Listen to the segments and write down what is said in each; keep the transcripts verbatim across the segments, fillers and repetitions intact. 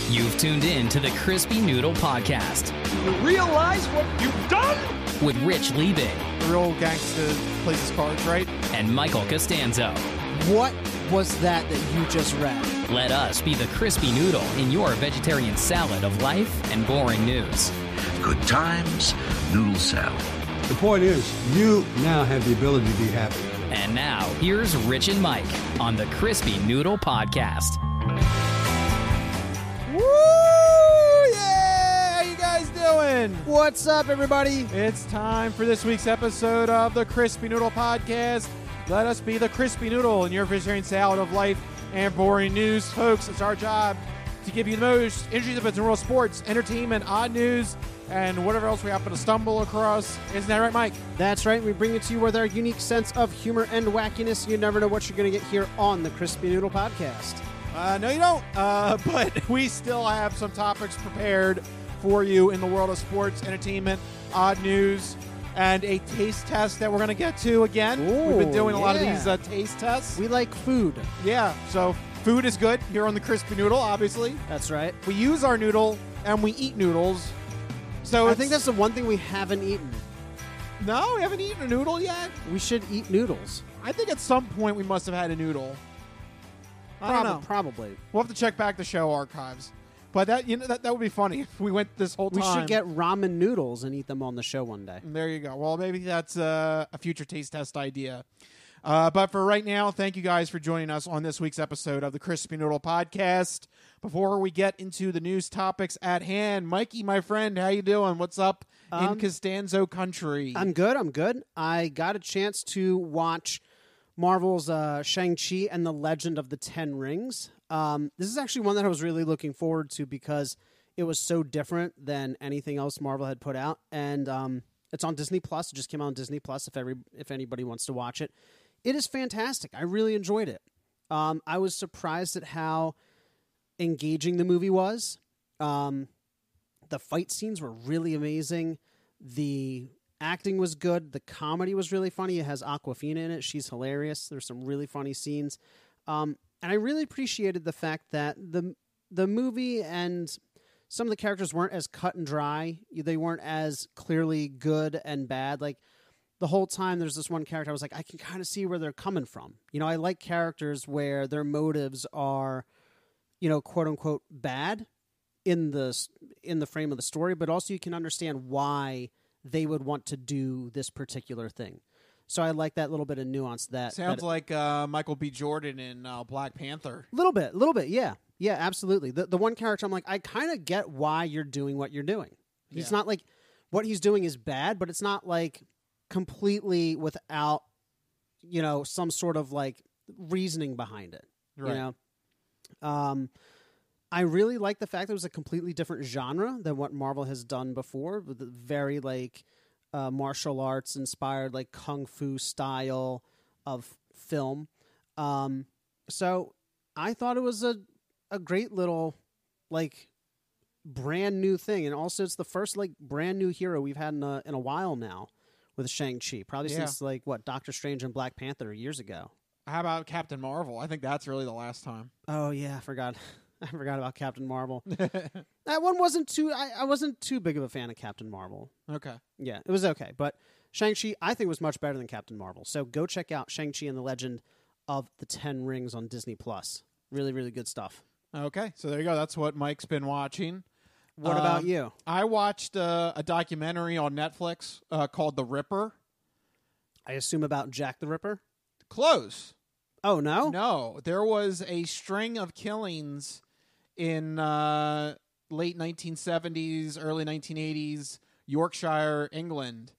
You've tuned in to the Crispy Noodle Podcast. You realize what you've done? With Rich Liebig. The real gangster plays his cards, right? And Michael Costanzo. What was that that you just read? Let us be the Crispy Noodle in your vegetarian salad of life and boring news. Good times, noodle salad. The point is, you now have the ability to be happy. And now, here's Rich and Mike on the Crispy Noodle Podcast. Woo! Yeah! How you guys doing? What's up, everybody? It's time for this week's episode of the Crispy Noodle Podcast. Let us be the Crispy Noodle in your vegetarian salad of life and boring news. Folks, it's our job to give you the most interesting events in world sports, entertainment, odd news, and whatever else we happen to stumble across. Isn't that right, Mike? That's right. We bring it to you with our unique sense of humor and wackiness. You never know what you're going to get here on the Crispy Noodle Podcast. Uh, no, you don't. Uh, but we still have some topics prepared for you in the world of sports, entertainment, odd news, and a taste test that we're going to get to again. Ooh, We've been doing a lot of yeah. these uh, taste tests. We like food. Yeah, so food is good here on the Crispy Noodle, obviously. That's right. We use our noodle, and we eat noodles. So I it's- think that's the one thing we haven't eaten. No, we haven't eaten a noodle yet. We should eat noodles. I think at some point we must have had a noodle. I don't Prob- know. Probably. We'll have to check back the show archives. But that you know that, that would be funny if we went this whole We time. should get ramen noodles and eat them on the show one day. There you go. Well, maybe that's uh, a future taste test idea. Uh, but for right now, thank you guys for joining us on this week's episode of the Crispy Noodle Podcast. Before we get into the news topics at hand, Mikey, my friend, how you doing? What's up Um, in Costanzo country? I'm good. I'm good. I got a chance to watch Marvel's uh, Shang-Chi and the Legend of the Ten Rings. Um, this is actually one that I was really looking forward to because it was so different than anything else Marvel had put out, and um, it's on Disney Plus. It just came out on Disney Plus. If every if anybody wants to watch it, it is fantastic. I really enjoyed it. Um, I was surprised at how engaging the movie was. Um, the fight scenes were really amazing. The acting was good. The comedy was really funny. It has Awkwafina in it. She's hilarious. There's some really funny scenes. Um, and I really appreciated the fact that the the movie and some of the characters weren't as cut and dry. They weren't as clearly good and bad. Like, the whole time there's this one character I was like, I can kind of see where they're coming from. You know, I like characters where their motives are, you know, quote unquote bad in the in the frame of the story, but also you can understand why they would want to do this particular thing. So I like that little bit of nuance. That Sounds that, like uh, Michael B. Jordan in uh, Black Panther. a little bit, a little bit, yeah, yeah, absolutely. The the one character I'm like, I kind of get why you're doing what you're doing. He's Yeah. not like what he's doing is bad, but it's not like completely without, you know, some sort of like reasoning behind it. Right. You know, um, I really like the fact that it was a completely different genre than what Marvel has done before, with the very like uh, martial arts inspired, like kung fu style of film. Um, so I thought it was a a great little like brand new thing, and also it's the first like brand new hero we've had in a in a while now with Shang-Chi, probably Yeah. since like what Doctor Strange and Black Panther years ago. How about Captain Marvel? I think that's really the last time. Oh yeah, I forgot. I forgot about Captain Marvel. That one wasn't too. I, I wasn't too big of a fan of Captain Marvel. Okay. Yeah, it was okay, but Shang-Chi I think was much better than Captain Marvel. So go check out Shang-Chi and the Legend of the Ten Rings on Disney Plus. Really, really good stuff. Okay, so there you go. That's what Mike's been watching. What about Um, you? I watched uh, a documentary on Netflix uh, called The Ripper. I assume about Jack the Ripper. Close. Oh no, No, there was a string of killings in uh, late nineteen seventies, early nineteen eighties, Yorkshire, England.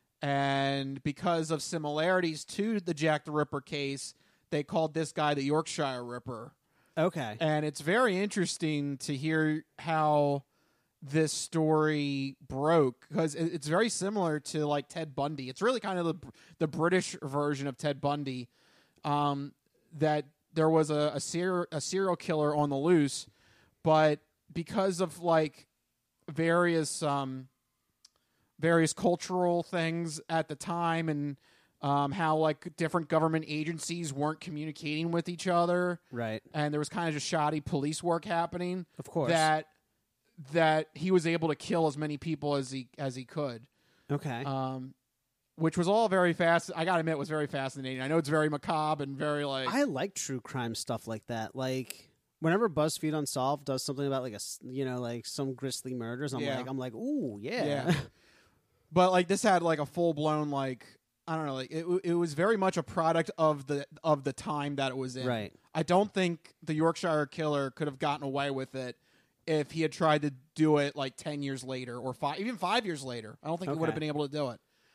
And because of similarities to the Jack the Ripper case, they called this guy the Yorkshire Ripper. Okay. And it's very interesting to hear how this story broke, because it's very similar to like Ted Bundy. It's really kind of the the British version of Ted Bundy. Um, that there was a a, ser- a serial killer on the loose, but because of like various um, various cultural things at the time and Um, how like different government agencies weren't communicating with each other, Right. and there was kind of just shoddy police work happening. Of course. that that he was able to kill as many people as he as he could, Okay. um, which was all very fast. I gotta admit, it was very fascinating. I know it's very macabre and very like I like true crime stuff like that. Like whenever BuzzFeed Unsolved does something about like a s- you know like some grisly murders, I'm Yeah. like I'm like ooh yeah. Yeah. But like this had like a full blown like I don't know like it it was very much a product of the of the time that it was in. Right. I don't think the Yorkshire Killer could have gotten away with it if he had tried to do it like ten years later or five even five years later. I don't think he would have Okay. been able to do it.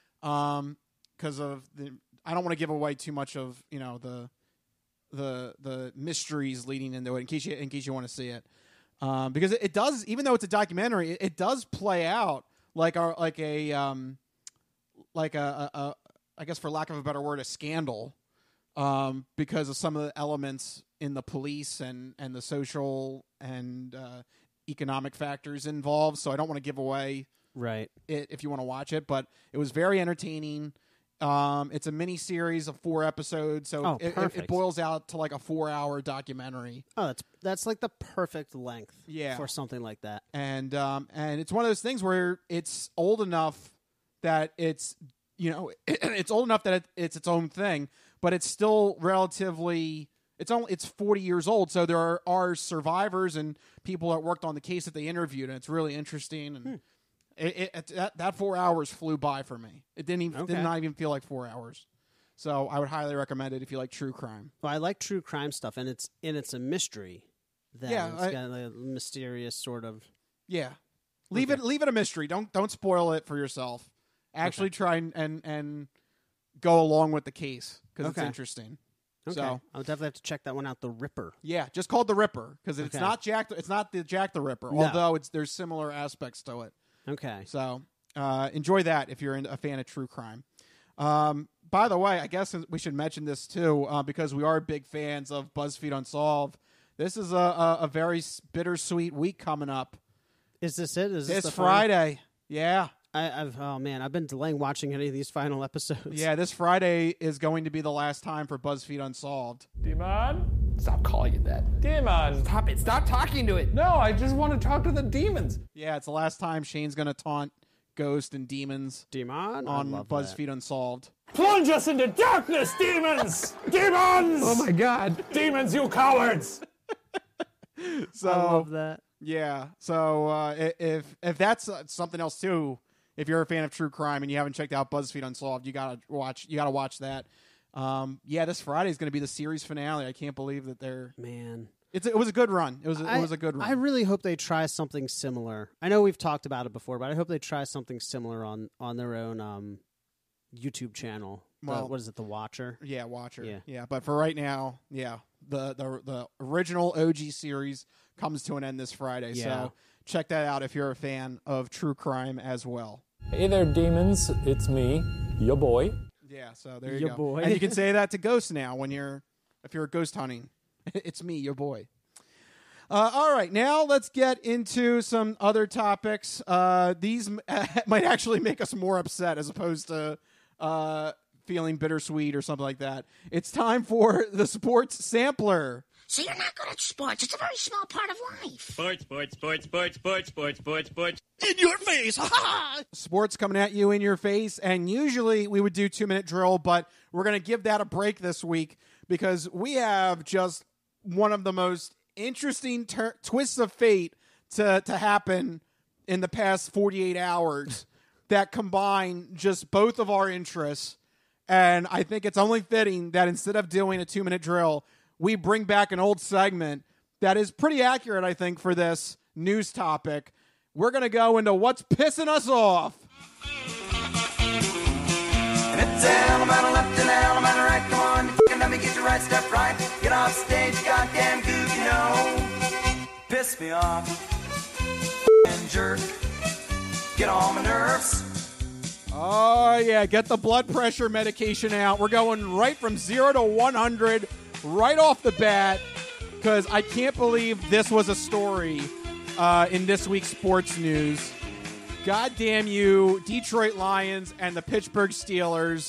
Um because of the I don't want to give away too much of, you know, the the the mysteries leading into it in case you in case you want to see it. Um because it, it does even though it's a documentary, it, it does play out like a like a um like a, a, a I guess for lack of a better word, a scandal, um, because of some of the elements in the police and, and the social and uh, economic factors involved. So I don't want to give away Right. it if you want to watch it, but it was very entertaining. Um, it's a mini series of four episodes, so Oh, it, it, it perfect. boils out to like a four hour documentary. Oh, that's that's like the perfect length. Yeah. For something like that. and um, and it's one of those things where it's old enough that it's you know it's old enough that it, it's its own thing, but it's still relatively it's only it's forty years old. So there are, are survivors and people that worked on the case that they interviewed, and it's really interesting. And Hmm. it, it, it that that four hours flew by for me. It didn't even Okay. did not even feel like four hours. So I would highly recommend it if you like true crime. Well, I like true crime stuff, and it's and it's a mystery. Then Yeah, it's I- got a mysterious sort of. Yeah, leave Okay. it leave it a mystery. Don't don't spoil it for yourself. Actually, try and, and and go along with the case because it's Okay. interesting. Okay. So I'll definitely have to check that one out. The Ripper. yeah, just called the Ripper because it's Okay. not Jack. It's not the Jack the Ripper, No. although it's there's similar aspects to it. Okay. So uh, enjoy that if you're a fan of true crime. Um, by the way, I guess we should mention this too uh, because we are big fans of BuzzFeed Unsolved. This is a, a, a very s- bittersweet week coming up. Is this it? Is this, This the final- Friday. Yeah. I, I've oh man, I've been delaying watching any of these final episodes. Yeah, this Friday is going to be the last time for BuzzFeed Unsolved. Demon? Stop calling it that. Demon! Stop it. Stop talking to it. No, I just want to talk to the demons. Yeah, it's the last time Shane's going to taunt Ghost and Demons Demon I on love BuzzFeed Unsolved. Plunge us into darkness, demons! Demons! Oh my God. Demons, you cowards! So that. I love that. yeah, so uh, i- if if that's uh, something else too, if you're a fan of true crime and you haven't checked out BuzzFeed Unsolved, you gotta watch. You gotta watch that. Um, yeah, this Friday is going to be the series finale. I can't believe that they're. Man. It's it was a good run. It was a, I, it was a good run. I really hope they try something similar. I know we've talked about it before, but I hope they try something similar on on their own um, YouTube channel. The- Well- what is it? The Watcher. Yeah, Watcher. Yeah. yeah. But for right now, yeah, the the the original O G series comes to an end this Friday. Yeah. So check that out if you're a fan of true crime as well. Hey there, demons. It's me, your boy. Yeah. So there you Your go. boy. And you can say that to ghosts now when you're if you're ghost hunting. It's me, your boy. Uh, all right, now let's get into some other topics. Uh, these m- might actually make us more upset as opposed to uh, feeling bittersweet or something like that. It's time for the sports sampler. So you're not good at sports. It's a very small part of life. Sports, sports, sports, sports, sports, sports, sports, sports. In your face. Ha ha! Sports coming at you in your face, and usually we would do two minute drill, but we're going to give that a break this week because we have just one of the most interesting ter- twists of fate to to happen in the past forty-eight hours that combine just both of our interests. And I think it's only fitting that instead of doing a two minute drill, we bring back an old segment that is pretty accurate, I think, for this news topic. We're going to go into what's pissing us off. And it's Alabama left and Alabama right. Come on, f***ing let me get your right stuff right. Get off stage, goddamn goof, you know. Piss me off, f***ing jerk. Get on my nerves. Oh, yeah, get the blood pressure medication out. We're going right from zero to one hundred right off the bat because I can't believe this was a story uh, in this week's sports news. God damn you, Detroit Lions and the Pittsburgh Steelers.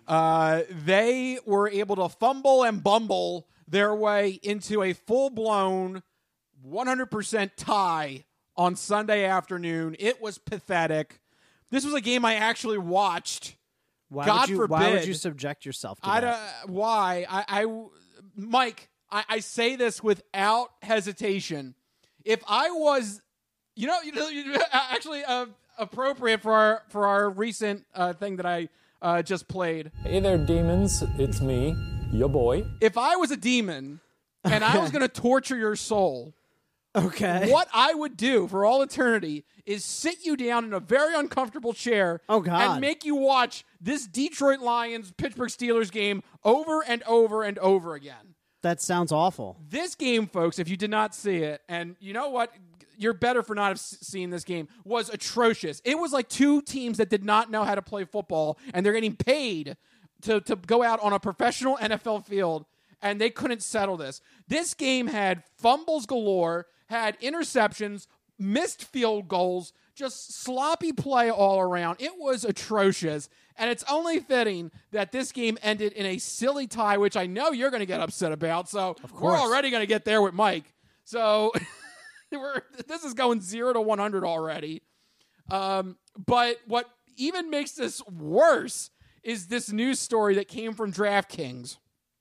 Uh, they were able to fumble and bumble their way into a full-blown one hundred percent tie on Sunday afternoon. It was pathetic. This was a game I actually watched. Why God would you, forbid. Why would you subject yourself to I that? don't, why? I, I Mike, I, I say this without hesitation. If I was, you know, you know, you know actually uh, appropriate for our for our recent uh, thing that I uh, just played. Hey there, demons. It's me, your boy. If I was a demon and I was going to torture your soul, okay, what I would do for all eternity is sit you down in a very uncomfortable chair oh, God. and make you watch this Detroit Lions Pittsburgh Steelers game over and over and over again. That sounds awful. This game, folks, if you did not see it, and you know what, you're better for not have seen this game, was atrocious. It was like two teams that did not know how to play football, and they're getting paid to, to go out on a professional N F L field, and they couldn't settle this. This game had fumbles galore, had interceptions, missed field goals, just sloppy play all around. It was atrocious, and it's only fitting that this game ended in a silly tie, which I know you're going to get upset about, so we're already going to get there with Mike. So we're, this is going zero to one hundred already. Um, but what even makes this worse is this news story that came from DraftKings.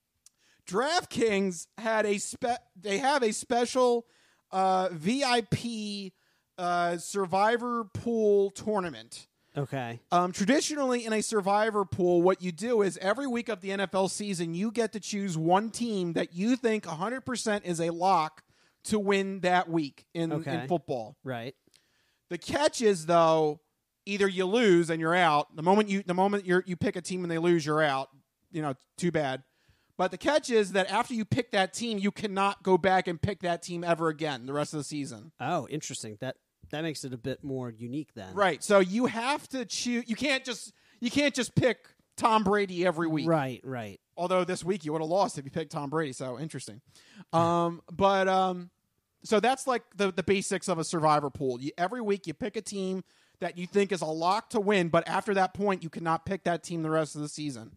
DraftKings had a spe- they have a special uh, V I P uh, Survivor Pool tournament. Okay. Um, traditionally, in a Survivor Pool, what you do is every week of the N F L season, you get to choose one team that you think one hundred percent is a lock to win that week in, okay. in football. Right. The catch is, though, either you lose and you're out. The moment you the moment you you pick a team and they lose, you're out. You know, too bad. But the catch is that after you pick that team, you cannot go back and pick that team ever again the rest of the season. Oh, interesting. That that makes it a bit more unique then. Right. So you have to choose. You can't just you can't just pick Tom Brady every week. Right. Right. Although this week you would have lost if you picked Tom Brady. So interesting. Um, but um, so that's like the the basics of a Survivor Pool. You, every week you pick a team that you think is a lock to win, but after that point you cannot pick that team the rest of the season.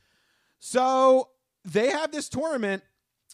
So they have this tournament,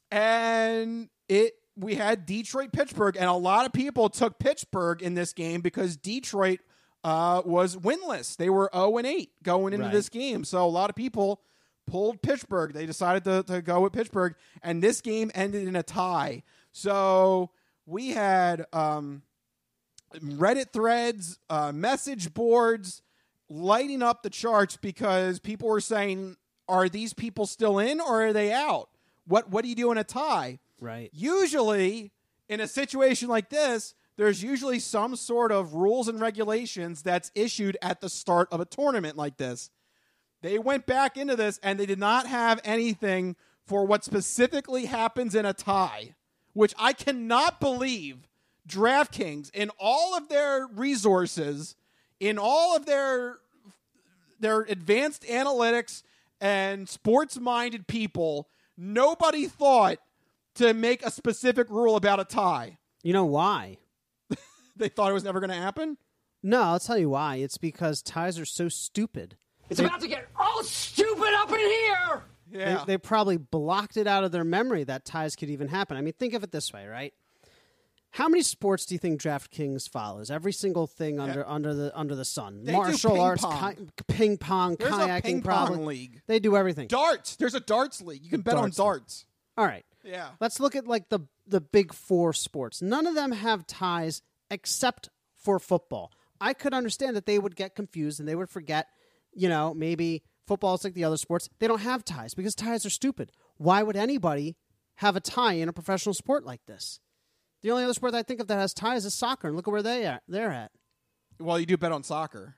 and it we had Detroit Pittsburgh, and a lot of people took Pittsburgh in this game because Detroit uh, was winless. They were oh and eight going into right. this game, so a lot of people pulled Pittsburgh. They decided to, to go with Pittsburgh, and this game ended in a tie. So we had um, Reddit threads, uh, message boards lighting up the charts because people were saying, are these people still in or are they out? What what do you do in a tie? Right. Usually, in a situation like this, there's usually some sort of rules and regulations that's issued at the start of a tournament like this. They went back into this and they did not have anything for what specifically happens in a tie, which I cannot believe DraftKings, in all of their resources, in all of their their advanced analytics and sports-minded people, nobody thought to make a specific rule about a tie. You know why? They thought it was never going to happen? No, I'll tell you why. It's because ties are so stupid. It's they, about to get all stupid up in here! Yeah. They, they probably blocked it out of their memory that ties could even happen. I mean, think of it this way, right? How many sports do you think DraftKings follows? Every single thing under yeah. under the under the sun. They Martial ping arts, pong. ki- ping pong, There's kayaking, a ping probably. pong league. They do everything. Darts. There's a darts league. You can bet darts on darts. League. All right. Yeah. Let's look at like the the big four sports. None of them have ties except for football. I could understand that they would get confused and they would forget, you know, maybe football is like the other sports. They don't have ties because ties are stupid. Why would anybody have a tie in a professional sport like this? The only other sport that I think of that has ties is soccer, and look at where they are. They're at. Well, you do bet on soccer.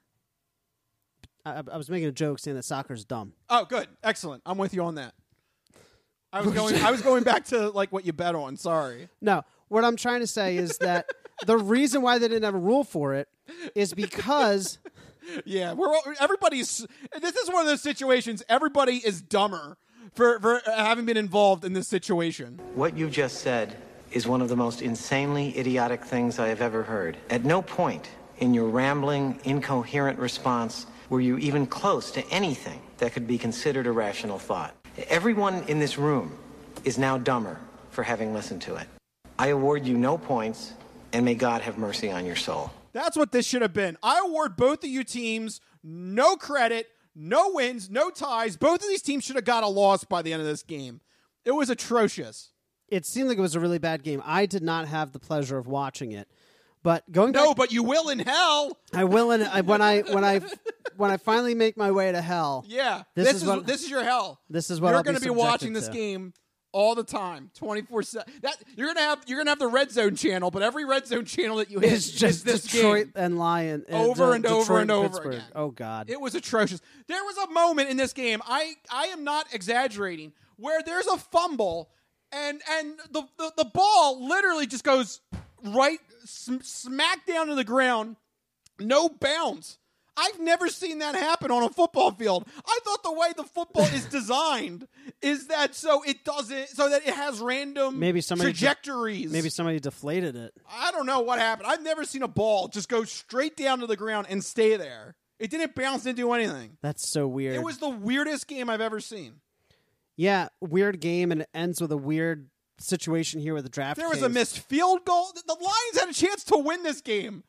I, I was making a joke saying that soccer is dumb. Oh, good, excellent. I'm with you on that. I was going. I was going back to like what you bet on. Sorry. No, what I'm trying to say is that the reason why they didn't have a rule for it is because. Yeah, we're all, everybody's. This is one of those situations. Everybody is dumber for for having been involved in this situation. What you just said is one of the most insanely idiotic things I have ever heard. At no point in your rambling, incoherent response were you even close to anything that could be considered a rational thought. Everyone in this room is now dumber for having listened to it. I award you no points, and may God have mercy on your soul. That's what this should have been. I award both of you teams no credit, no wins, no ties. Both of these teams should have got a loss by the end of this game. It was atrocious. It seemed like it was a really bad game. I did not have the pleasure of watching it. But going No, back, but you will in hell. I will in I, when I when I when I finally make my way to hell. Yeah. This, This, is, is what this is your hell. This is what You're I'll going to be be watching subjected this to. game all the time, twenty-four seven. That you're going to have you're going to have the Red Zone channel, but every Red Zone channel that you hit It's just is this Detroit game. and Lion uh, Over De- and over Detroit and over Pittsburgh. again. Oh God. It was atrocious. There was a moment in this game, I, I am not exaggerating, where there's a fumble and and the, the, the ball literally just goes right sm- smack down to the ground, no bounds. I've never seen that happen on a football field. I thought the way the football is designed is that so it doesn't, so that it has random maybe somebody trajectories. Maybe somebody deflated it. I don't know what happened. I've never seen a ball just go straight down to the ground and stay there. It didn't bounce into anything. That's so weird. It was the weirdest game I've ever seen. Yeah, weird game, and it ends with a weird situation here with the draft. There was Kings. a missed field goal. The Lions had a chance to win this game.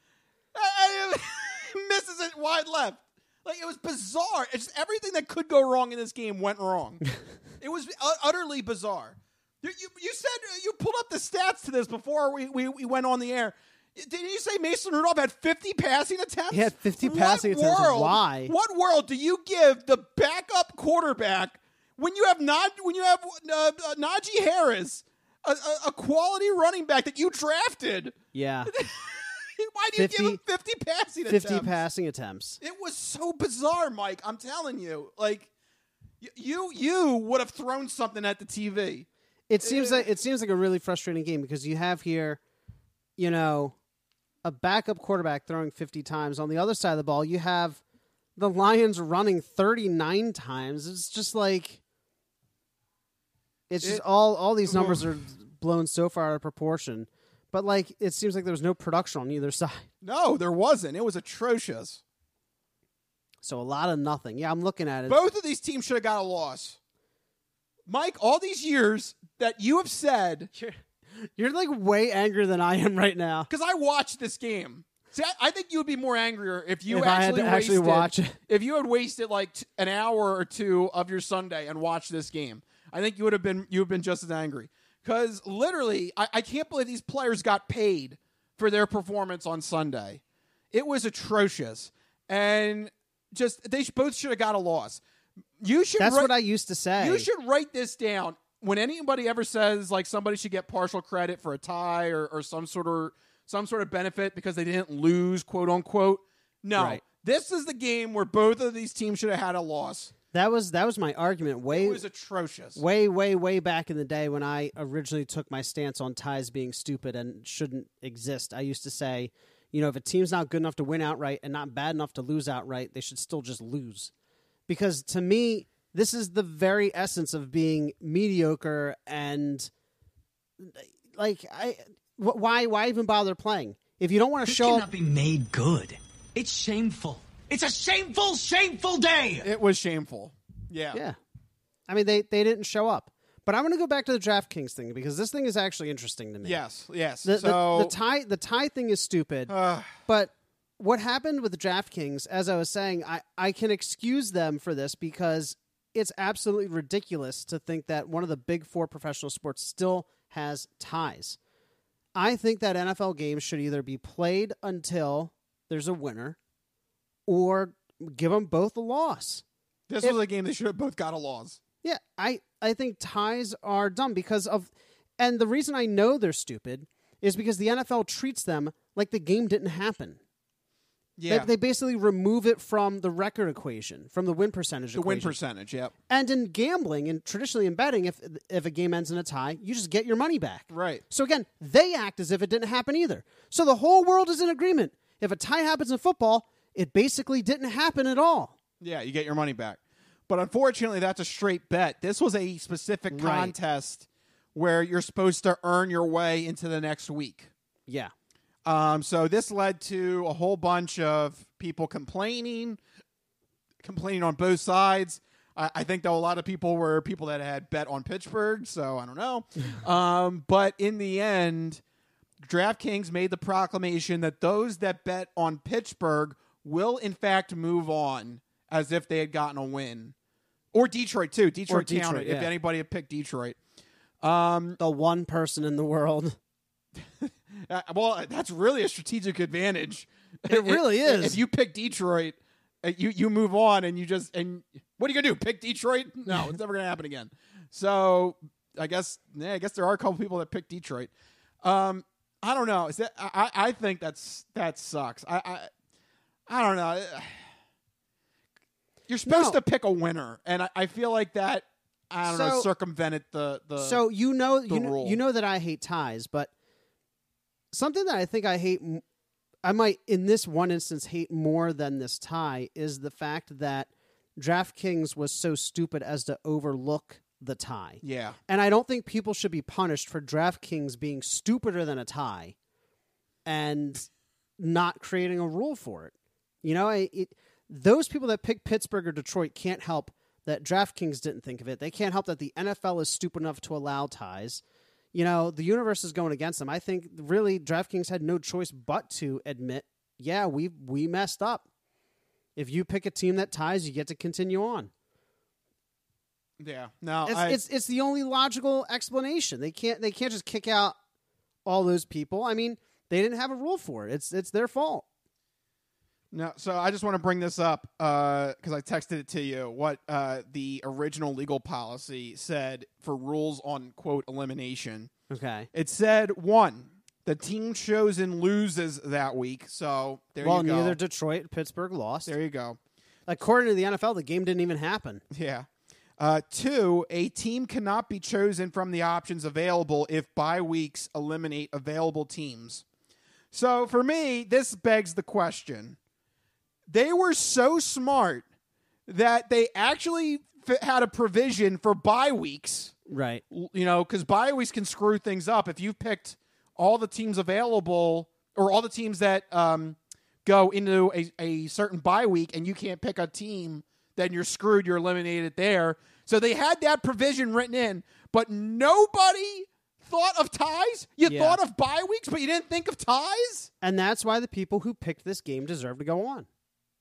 Misses it wide left. Like, it was bizarre. It's just everything that could go wrong in this game went wrong. It was uh, utterly bizarre. You, you, you said you pulled up the stats to this before we, we, we went on the air. Didn't you say Mason Rudolph had fifty passing attempts? He had fifty What passing attempts. world- Why? What world do you give the backup quarterback when you have Naj- when you have uh, uh, Najee Harris, a, a, a quality running back that you drafted? Yeah. Why do you fifty, give him fifty passing fifty attempts? passing attempts. It was so bizarre, Mike. I'm telling you. Like, y- you you would have thrown something at the T V. It seems like it seems like a really frustrating game because you have here, you know, a backup quarterback throwing fifty times. On the other side of the ball, you have the Lions running thirty-nine times. It's just like it's just It- all all these numbers are blown so far out of proportion. But like it seems like there was no production on either side. No, there wasn't. It was atrocious. So a lot of nothing. Yeah, I'm looking at it. Both of these teams should have got a loss. Mike, all these years that you have said, You're, you're like way angrier than I am right now. because I watched this game. See, I, I think you would be more angrier if you If I had actually to actually wasted, watch it. If you had wasted like t- an hour or two of your Sunday and watched this game, I think you would have been you would have been just as angry. Because literally, I, I can't believe these players got paid for their performance on Sunday. It was atrocious, and just they sh- both should have got a loss. You should. That's write, what I used to say. You should write this down. When anybody ever says like somebody should get partial credit for a tie or, or some sort of some sort of benefit because they didn't lose, quote unquote. No, Right. This is the game where both of these teams should have had a loss. That was that was my argument way It was atrocious. way way way back in the day when I originally took my stance on ties being stupid and shouldn't exist. I used to say, you know, if a team's not good enough to win outright and not bad enough to lose outright, they should still just lose. Because to me, this is the very essence of being mediocre and like I wh- why why even bother playing? If you don't want to This show cannot up, be made good. It's shameful. It's a shameful, shameful day. It was shameful. Yeah. yeah. I mean they they didn't show up. But I want to go back to the DraftKings thing because this thing is actually interesting to me. Yes. Yes. The, so the, the tie the tie thing is stupid. Uh, but what happened with the DraftKings, as I was saying, I, I can excuse them for this because it's absolutely ridiculous to think that one of the big four professional sports still has ties. I think that N F L games should either be played until there's a winner or give them both a loss. this If- was a game they should have both got a loss. Yeah, I, I think ties are dumb because of, and the reason I know they're stupid is because the N F L treats them like the game didn't happen. Yeah. They, they basically remove it from the record equation, from the win percentage the win equation. percentage. Yep. And in gambling, and traditionally in betting, if if a game ends in a tie, you just get your money back. Right. So again, they act as if it didn't happen either. So the whole world is in agreement. If a tie happens in football, it basically didn't happen at all. Yeah, you get your money back. But unfortunately, that's a straight bet. This was a specific Right. contest where you're supposed to earn your way into the next week. Yeah. Um, so this led to a whole bunch of people complaining complaining on both sides. I, I think though a lot of people were people that had bet on Pittsburgh, so I don't know. um, but in the end, DraftKings made the proclamation that those that bet on Pittsburgh will in fact move on as if they had gotten a win. Or Detroit, too. Detroit, Detroit counted yeah. if anybody had picked Detroit. Um, the one person in the world. uh, well, that's really a strategic advantage. It really is. If you pick Detroit, uh, you, you move on and you just... and what are you going to do? Pick Detroit? No, it's never going to happen again. So I guess yeah, I guess there are a couple people that pick Detroit. Um, I don't know. Is that, I, I think that's that sucks. I, I, I don't know. You're supposed No. to pick a winner, and I, I feel like that, I don't know, So- circumvented the, the So you know, the you know, rule. you know that I hate ties, but something that I think I hate, m- I might in this one instance hate more than this tie is the fact that DraftKings was so stupid as to overlook the tie. Yeah. And I don't think people should be punished for DraftKings being stupider than a tie and not creating a rule for it. You know, I, it, those people that pick Pittsburgh or Detroit can't help that DraftKings didn't think of it. They can't help that the N F L is stupid enough to allow ties. You know, the universe is going against them. I think really DraftKings had no choice but to admit, yeah, we we messed up. If you pick a team that ties, you get to continue on. Yeah. No, It's, I, it's it's the only logical explanation. They can't they can't just kick out all those people. I mean, they didn't have a rule for it. It's it's their fault. No, so I just want to bring this up because I texted it to you. What uh, the original legal policy said for rules on quote elimination. Okay. It said one, the team chosen loses that week. So there well, you go. neither Detroit or Pittsburgh lost. There you go. According to the N F L, the game didn't even happen. Yeah. Uh, two, a team cannot be chosen from the options available if bye weeks eliminate available teams. So for me, this begs the question. They were so smart that they actually f- had a provision for bye weeks. Right. You know, because bye weeks can screw things up. If you picked all the teams available or all the teams that um, go into a, a certain bye week and you can't pick a team, then you're screwed. You're eliminated there. So they had that provision written in, but nobody thought of ties. You Yeah. thought of bye weeks, but you didn't think of ties? And that's why the people who picked this game deserve to go on.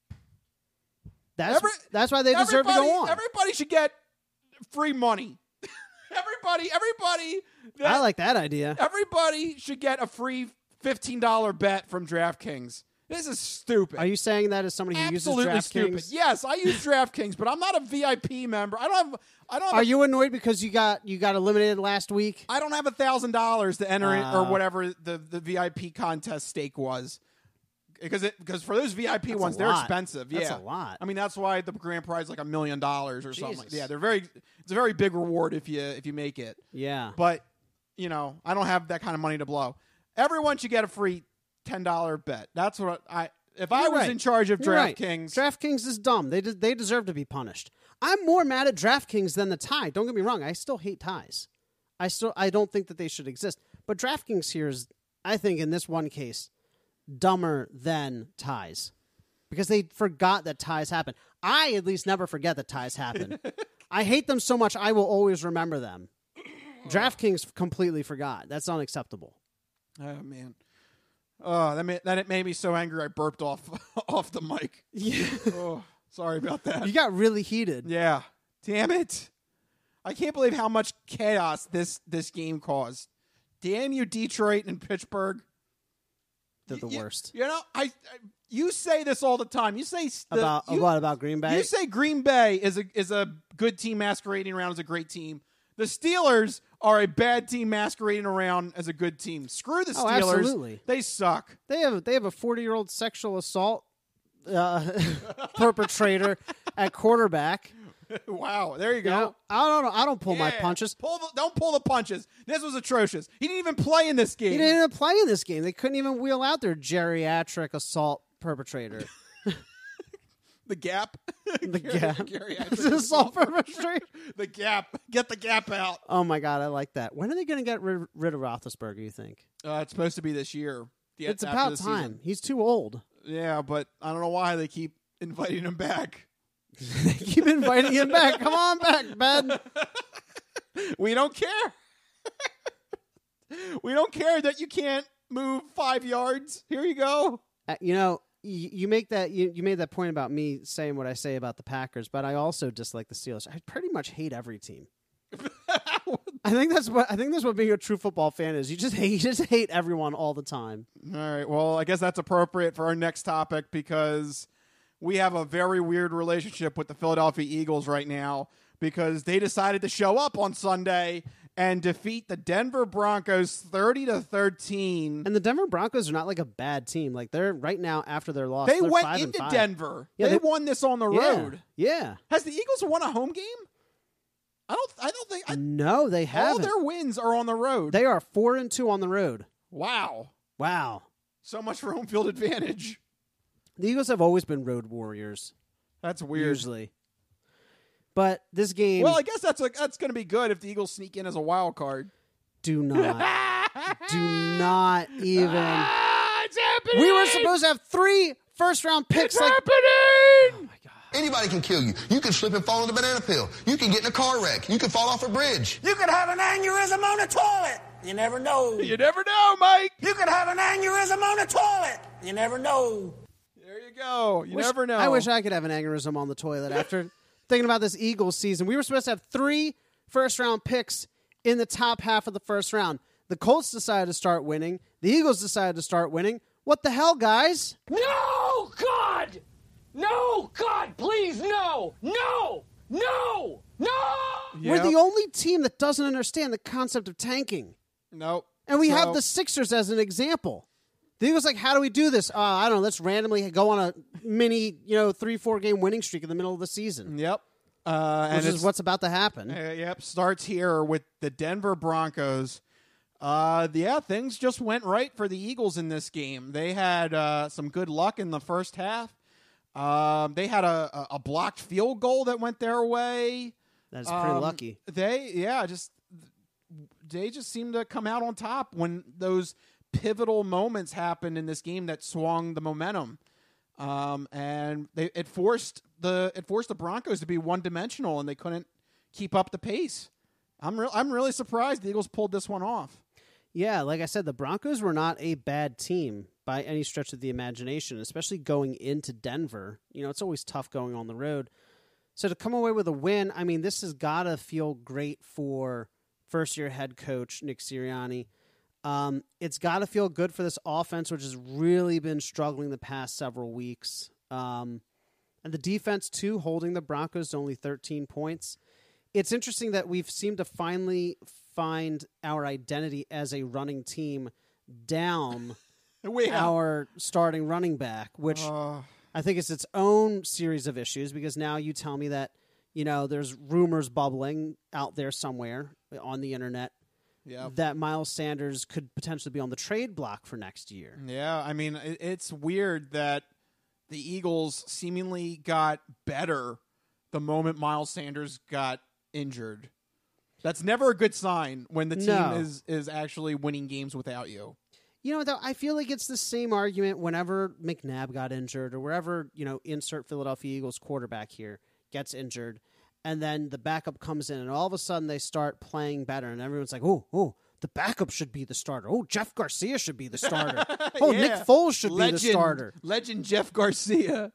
That's Every- that's why they deserve to Everybody- go on. Everybody should get free money. everybody, everybody. I like that idea. Everybody should get a free fifteen dollars bet from DraftKings. This is stupid. Are you saying that as somebody who Absolutely uses DraftKings? stupid. Yes, I use DraftKings, but I'm not a V I P member. I don't have. I don't. Have Are a, you annoyed because you got you got eliminated last week? I don't have a thousand dollars to enter in, or Uh. whatever the, the V I P contest stake was. Because it because for those V I P That's a ones, they're lot. expensive. That's Yeah, a lot. I mean, that's why the grand prize is like a million dollars or something. Jesus. Yeah, they're very. It's a very big reward if you if you make it. Yeah. But you know, I don't have that kind of money to blow. Everyone should get a free ten dollar bet. That's what I. If I You're was right. in charge of You're right. DraftKings, DraftKings is dumb. They de- they deserve to be punished. I'm more mad at DraftKings than the tie. Don't get me wrong. I still hate ties. I still I don't think that they should exist. But DraftKings here is, I think, in this one case, dumber than ties because they forgot that ties happen. I at least never forget that ties happen. I hate them so much. I will always remember them. DraftKings completely forgot. That's unacceptable. oh man, oh that made, that it made me so angry I burped off off the mic. Yeah. Oh, sorry about that. You got really heated. Yeah, damn it! I can't believe how much chaos this this game caused. Damn you, Detroit and Pittsburgh. They're the You- worst. You know, I, I you say this all the time. You say the, About you, what about Green Bay? You say Green Bay is a is a good team masquerading around as a great team. The Steelers are a bad team masquerading around as a good team. Screw the Oh, Steelers. absolutely. They suck. They have they have a forty year old sexual assault uh, perpetrator at quarterback. Wow, there you go. You know, I don't know. I don't pull my Yeah. punches. Pull the, don't pull the punches. This was atrocious. He didn't even play in this game. He didn't even play in this game. They couldn't even wheel out their geriatric assault perpetrator. The Gap. The Gap. Geriatric Is it assault perpetrator? The Gap. Get the Gap out. Oh my god, I like that. When are they going to get rid, rid of Roethlisberger? You think? Uh, it's supposed to be this year. The- It's after about the time. season. He's too old. Yeah, but I don't know why they keep inviting him back. They keep inviting him back. Come on back, Ben. We don't care. We don't care that you can't move five yards. Here you go. Uh, you know, you, you make that you, you made that point about me saying what I say about the Packers, but I also dislike the Steelers. I pretty much hate every team. I think that's what I think that's what being a true football fan is. You just hate you just hate everyone all the time. All right. Well, I guess that's appropriate for our next topic because we have a very weird relationship with the Philadelphia Eagles right now because they decided to show up on Sunday and defeat the Denver Broncos thirty to thirteen. And the Denver Broncos are not like a bad team. Like they're right now after their loss. They they're went five into and five. Denver. Yeah, they, they won this on the yeah, road. Yeah. Has the Eagles won a home game? I don't. I don't think. I, no, they haven't. All their wins are on the road. They are four and two on the road. Wow. Wow. So much for home field advantage. The Eagles have always been road warriors. That's weird. Usually. But this game. Well, I guess that's a, that's going to be good if the Eagles sneak in as a wild card. Do not. do not even. Ah, it's happening. We were supposed to have three first round picks. It's like, happening. Oh my God. Anybody can kill you. You can slip and fall in a banana peel. You can get in a car wreck. You can fall off a bridge. You could have an aneurysm on a toilet. You never know. You never know, Mike. You could have an aneurysm on a toilet. You never know. There you go. You wish, never know. I wish I could have an aneurysm on the toilet after thinking about this Eagles season. We were supposed to have three first round picks in the top half of the first round. The Colts decided to start winning. The Eagles decided to start winning. What the hell, guys? No, God! No, God, please, no! No! No! No! Yep. We're the only team that doesn't understand the concept of tanking. Nope. And we so, have the Sixers as an example. The Eagles like, how do we do this? Uh, I don't know. Let's randomly go on a mini, you know, three, four game winning streak in the middle of the season. Yep. Uh, Which and is what's about to happen. Uh, yep. Starts here with the Denver Broncos. Uh, yeah, things just went right for the Eagles in this game. They had uh, some good luck in the first half. Um, they had a, a blocked field goal that went their way. That's pretty um, lucky. They, yeah, just they just seemed to come out on top when those pivotal moments happened in this game that swung the momentum. Um, and they it forced the it forced the Broncos to be one dimensional, and they couldn't keep up the pace. I'm real I'm really surprised the Eagles pulled this one off. Yeah, like I said, the Broncos were not a bad team by any stretch of the imagination, especially going into Denver. You know, it's always tough going on the road. So to come away with a win, I mean, this has got to feel great for first-year head coach Nick Sirianni. Um, it's got to feel good for this offense, which has really been struggling the past several weeks. Um, and the defense, too, holding the Broncos to only thirteen points. It's interesting that we've seemed to finally find our identity as a running team down our starting running back, which uh, I think is its own series of issues because now you tell me that, you know, there's rumors bubbling out there somewhere on the internet yep. that Miles Sanders could potentially be on the trade block for next year. Yeah, I mean, it, it's weird that the Eagles seemingly got better the moment Miles Sanders got injured. That's never a good sign when the team no. is, is actually winning games without you. You know, though, I feel like it's the same argument whenever McNabb got injured or wherever, you know, insert Philadelphia Eagles quarterback here gets injured, and then the backup comes in, and all of a sudden they start playing better, and everyone's like, oh, oh, the backup should be the starter. Oh, Jeff Garcia should be the starter. Oh, yeah. Nick Foles should Legend, be the starter. Legend Jeff Garcia.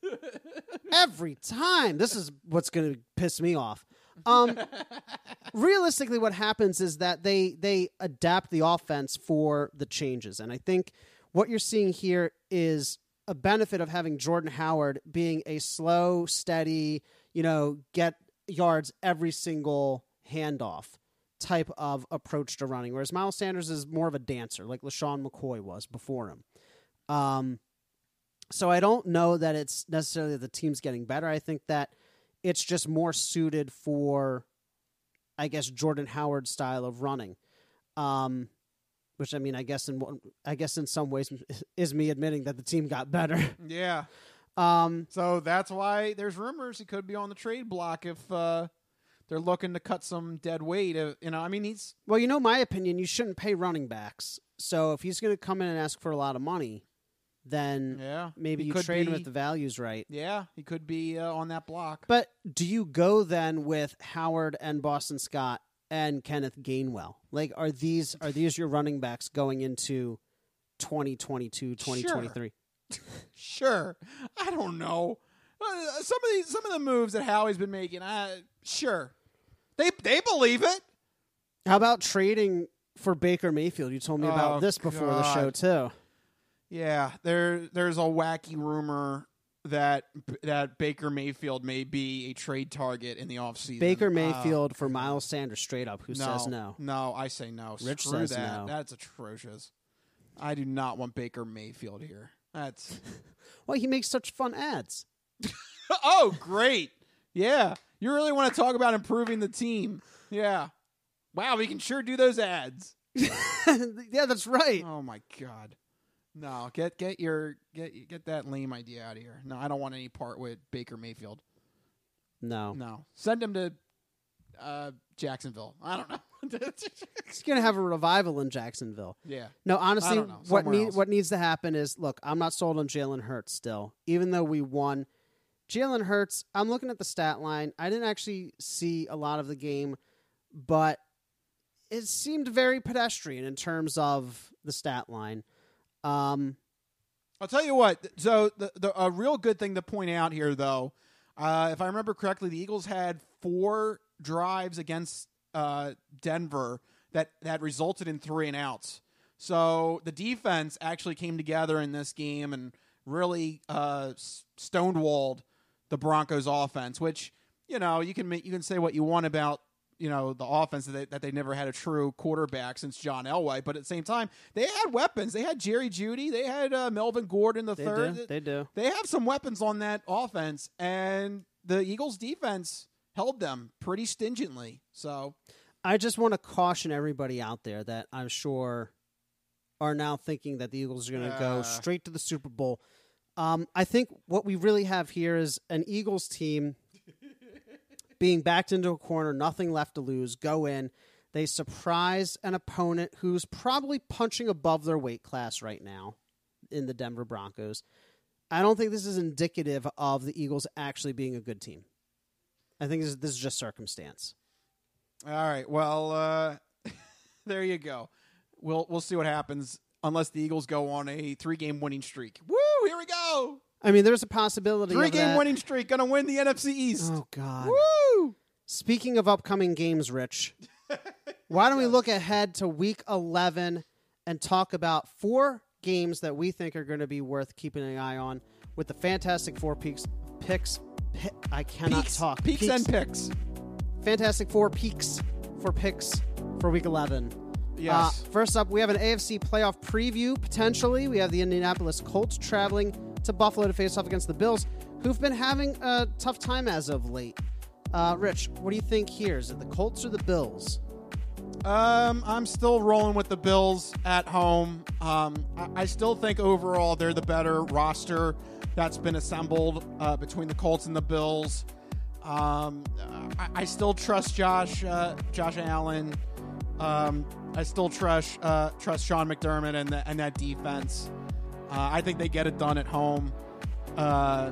Every time. This is what's going to piss me off. Um, realistically, what happens is that they they adapt the offense for the changes. And I think what you're seeing here is a benefit of having Jordan Howard being a slow, steady, you know, get yards every single handoff type of approach to running, whereas Miles Sanders is more of a dancer, like LaShawn McCoy was before him. Um, so I don't know that it's necessarily that the team's getting better. I think that it's just more suited for, I guess, Jordan Howard's style of running, um, which I mean, I guess in I guess in some ways is me admitting that the team got better. Yeah. Um, so that's why there's rumors he could be on the trade block if uh, they're looking to cut some dead weight. Uh, you know, I mean, he's well, you know, my opinion, you shouldn't pay running backs. So if he's going to come in and ask for a lot of money, then yeah, maybe he you could trade him be- if the value's right. Yeah, he could be uh, on that block. But do you go then with Howard and Boston Scott and Kenneth Gainwell? Like, are these are these your running backs going into twenty twenty-two, twenty twenty-three? Sure. Sure. I don't know. Uh, some of these, some of the moves that Howie's been making, uh, sure. They they believe it. How about trading for Baker Mayfield? You told me about Oh, this before the show, God. too. Yeah, there there's a wacky rumor that that Baker Mayfield may be a trade target in the offseason. Baker Uh, Mayfield for Miles Sanders straight up. Who no, says no? No, I say no. Rich Screw says that. no. That's atrocious. I do not want Baker Mayfield here. That's Well, he makes such fun ads. oh, great. Yeah. You really want to talk about improving the team. Yeah. Wow, we can sure do those ads. Yeah, that's right. Oh my God. No, get get your get get that lame idea out of here. No, I don't want any part with Baker Mayfield. No. No. Send him to uh, Jacksonville. I don't know. He's going to have a revival in Jacksonville. Yeah. No, honestly, I don't know. what Somewhere need, else. what needs to happen is, look, I'm not sold on Jalen Hurts still. Even though we won, Jalen Hurts, I'm looking at the stat line. I didn't actually see a lot of the game, but it seemed very pedestrian in terms of the stat line. Um, I'll tell you what. So the, the a real good thing to point out here, though, uh, if I remember correctly, the Eagles had four drives against uh, Denver that that resulted in three and outs. So the defense actually came together in this game and really uh, stonewalled the Broncos' offense. Which you know you can make, you can say what you want about. You know, the offense that they, that they never had a true quarterback since John Elway. But at the same time, they had weapons. They had Jerry Jeudy. They had uh, Melvin Gordon the they third. do. They do. They have some weapons on that offense, and the Eagles' defense held them pretty stingently. So I just want to caution everybody out there that I'm sure are now thinking that the Eagles are going to Uh. go straight to the Super Bowl. Um, I think what we really have here is an Eagles team being backed into a corner, nothing left to lose, go in. They surprise an opponent who's probably punching above their weight class right now in the Denver Broncos. I don't think this is indicative of the Eagles actually being a good team. I think this is, this is just circumstance. all right, well, uh, there you go. We'll we'll see what happens unless the Eagles go on a three-game winning streak. Woo! Here we go. I mean, there's a possibility Three of game that. winning streak, gonna win the N F C East. Oh, God. Woo! Speaking of upcoming games, Rich, why don't we look ahead to week eleven and talk about four games that we think are going to be worth keeping an eye on with the Fantastic Four peaks, picks. Pi- I cannot Peaks, talk. peaks, and picks. Fantastic Four peaks for picks for week eleven. Yes. Uh, first up, we have an A F C playoff preview, potentially. We have the Indianapolis Colts traveling to Buffalo to face off against the Bills, who've been having a tough time as of late. Uh, Rich, what do you think here? Is it the Colts or the Bills? Um, I'm still rolling with the Bills at home. Um, I, I still think overall they're the better roster that's been assembled uh, between the Colts and the Bills. Um, I, I still trust Josh uh, Josh Allen. Um, I still trust uh, trust Sean McDermott and the, and that defense. Uh, I think they get it done at home. Uh,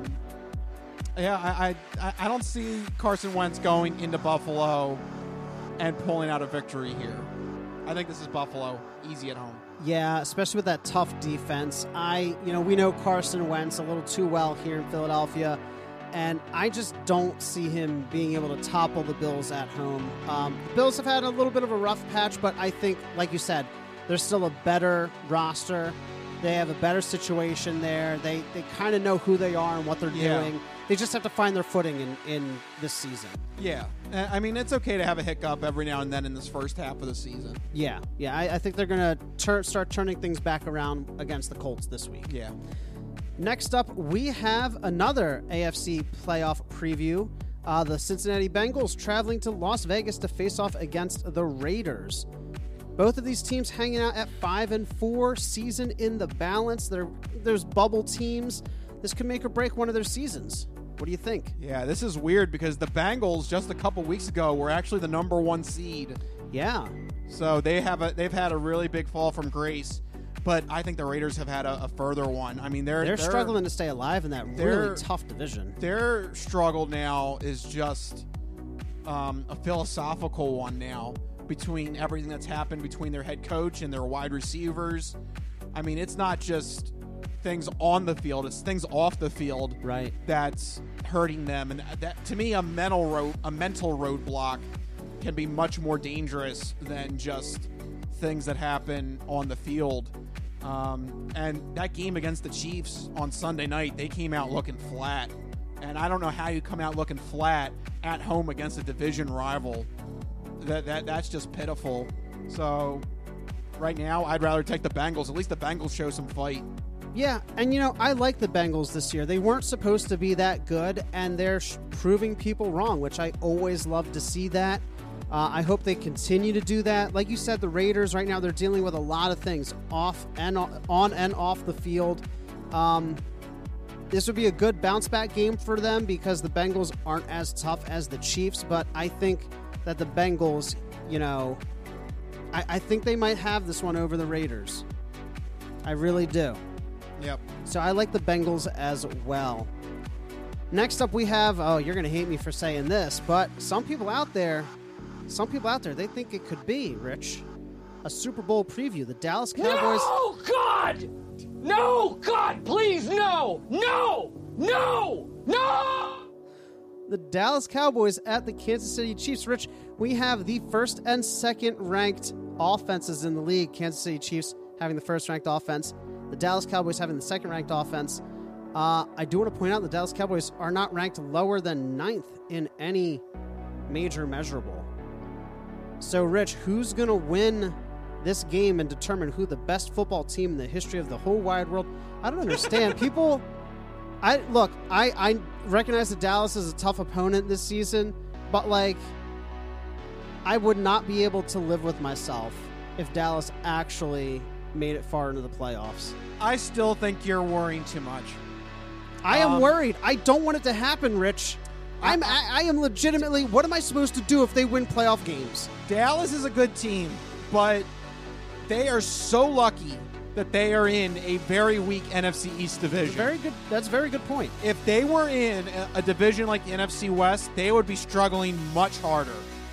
yeah, I, I I don't see Carson Wentz going into Buffalo and pulling out a victory here. I think this is Buffalo, easy at home. Yeah, especially with that tough defense. I, you know, we know Carson Wentz a little too well here in Philadelphia, and I just don't see him being able to topple the Bills at home. Um, the Bills have had a little bit of a rough patch, but I think, like you said, they're still a better roster. They have a better situation there. They they kind of know who they are and what they're Yeah. doing. They just have to find their footing in, in this season. Yeah, Uh, I mean, it's okay to have a hiccup every now and then in this first half of the season. Yeah, yeah. I, I think they're going to tur- start turning things back around against the Colts this week. Yeah. Next up, we have another A F C playoff preview. Uh, the Cincinnati Bengals traveling to Las Vegas to face off against the Raiders. Both of these teams hanging out at five and four, season in the balance. There, there's bubble teams. This could make or break one of their seasons. What do you think? Yeah, this is weird because the Bengals just a couple weeks ago were actually the number one seed. Yeah. So they have a they've had a really big fall from grace. but I think the Raiders have had a, a further one. I mean, they're they're, they're struggling to stay alive in that really tough division. Their struggle now is just um, a philosophical one now between everything that's happened between their head coach and their wide receivers. I mean, it's not just things on the field; it's things off the field, right? That's hurting them, and that to me, a mental road, a mental roadblock can be much more dangerous than just things that happen on the field. Um, and that game against the Chiefs on Sunday night, they came out looking flat. And I don't know how you come out looking flat at home against a division rival. That that that's just pitiful. So right now, I'd rather take the Bengals. At least the Bengals show some fight. Yeah, and you know, I like the Bengals this year. They weren't supposed to be that good, and they're sh- proving people wrong, which I always love to see that. Uh, I hope they continue to do that. Like you said, the Raiders right now, they're dealing with a lot of things off and on and off the field. Um, this would be a good bounce back game for them because the Bengals aren't as tough as the Chiefs, but I think that the Bengals, you know, I, I think they might have this one over the Raiders. I really do. Yep. So I like the Bengals as well. Next up we have, oh, you're going to hate me for saying this, but some people out there, some people out there, they think it could be, Rich, a Super Bowl preview. The Dallas Cowboys. No, God! No, God, please, no! No! No! No! The Dallas Cowboys at the Kansas City Chiefs. Rich, we have the first and second ranked offenses in the league. Kansas City Chiefs having the first ranked offense. The Dallas Cowboys having the second ranked offense. Uh, I do want to point out the Dallas Cowboys are not ranked lower than ninth in any major measurable. So, Rich, who's going to win this game and determine who the best football team in the history of the whole wide world? I don't understand. People, I look, I, I recognize that Dallas is a tough opponent this season, but, like, I would not be able to live with myself if Dallas actually made it far into the playoffs. I still think you're worrying too much. I am um, worried. I don't want it to happen, Rich. I'm, I, I am legitimately, what am I supposed to do if they win playoff games? Dallas is a good team, but they are so lucky that they are in a very weak N F C East division. That's a very good, that's a very good point. If they were in a, a division like the N F C West, they would be struggling much harder.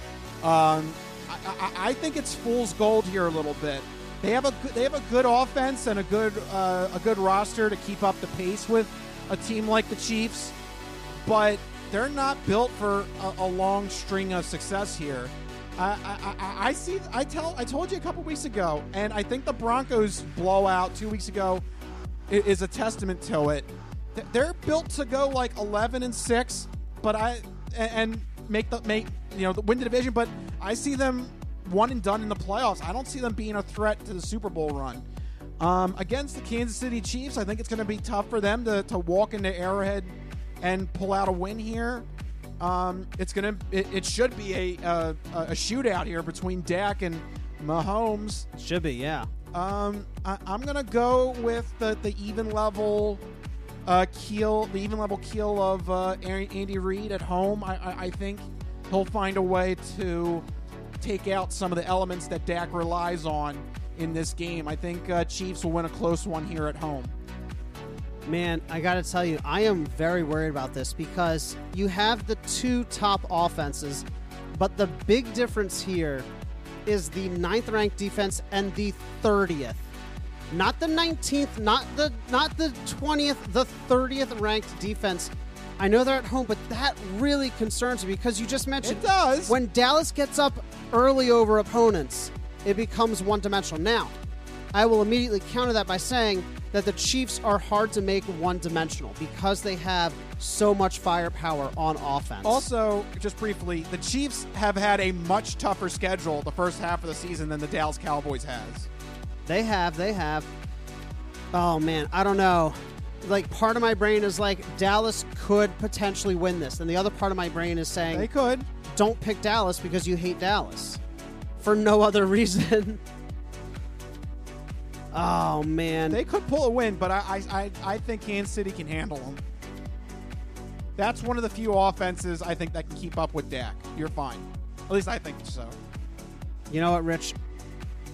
Um, I, I, I think it's fool's gold here a little bit. They have a they have a good offense and a good uh, a good roster to keep up the pace with a team like the Chiefs, but they're not built for a, a long string of success here. I, I, I, I see. I tell. I told you a couple weeks ago, and I think the Broncos blowout two weeks ago is, is a testament to it. They're built to go like eleven and six, but I and make the make you know win the division. But I see them one and done in the playoffs. I don't see them being a threat to the Super Bowl run. Um, against the Kansas City Chiefs, I think it's going to be tough for them to to walk into Arrowhead and pull out a win here. Um, it's gonna. It, it should be a, a a shootout here between Dak and Mahomes. Should be, yeah. Um, I, I'm gonna go with the, the even level uh, keel, the even level keel of uh, Andy Reid at home. I, I, I think he'll find a way to take out some of the elements that Dak relies on in this game. I think uh, Chiefs will win a close one here at home. Man, I got to tell you, I am very worried about this because you have the two top offenses, but the big difference here is the ninth-ranked defense and the thirtieth. Not the nineteenth, not the not the twentieth, the thirtieth ranked defense. I know they're at home, but that really concerns me because you just mentioned it does. When Dallas gets up early over opponents, it becomes one-dimensional. Now, I will immediately counter that by saying that the Chiefs are hard to make one-dimensional because they have so much firepower on offense. Also, just briefly, the Chiefs have had a much tougher schedule the first half of the season than the Dallas Cowboys has. They have, they have. Oh, man, I don't know. Like, part of my brain is like, Dallas could potentially win this. And the other part of my brain is saying, they could. Don't pick Dallas because you hate Dallas. For no other reason. Oh, man. They could pull a win, but I, I, I think Kansas City can handle them. That's one of the few offenses I think that can keep up with Dak. You're fine. At least I think so. You know what, Rich?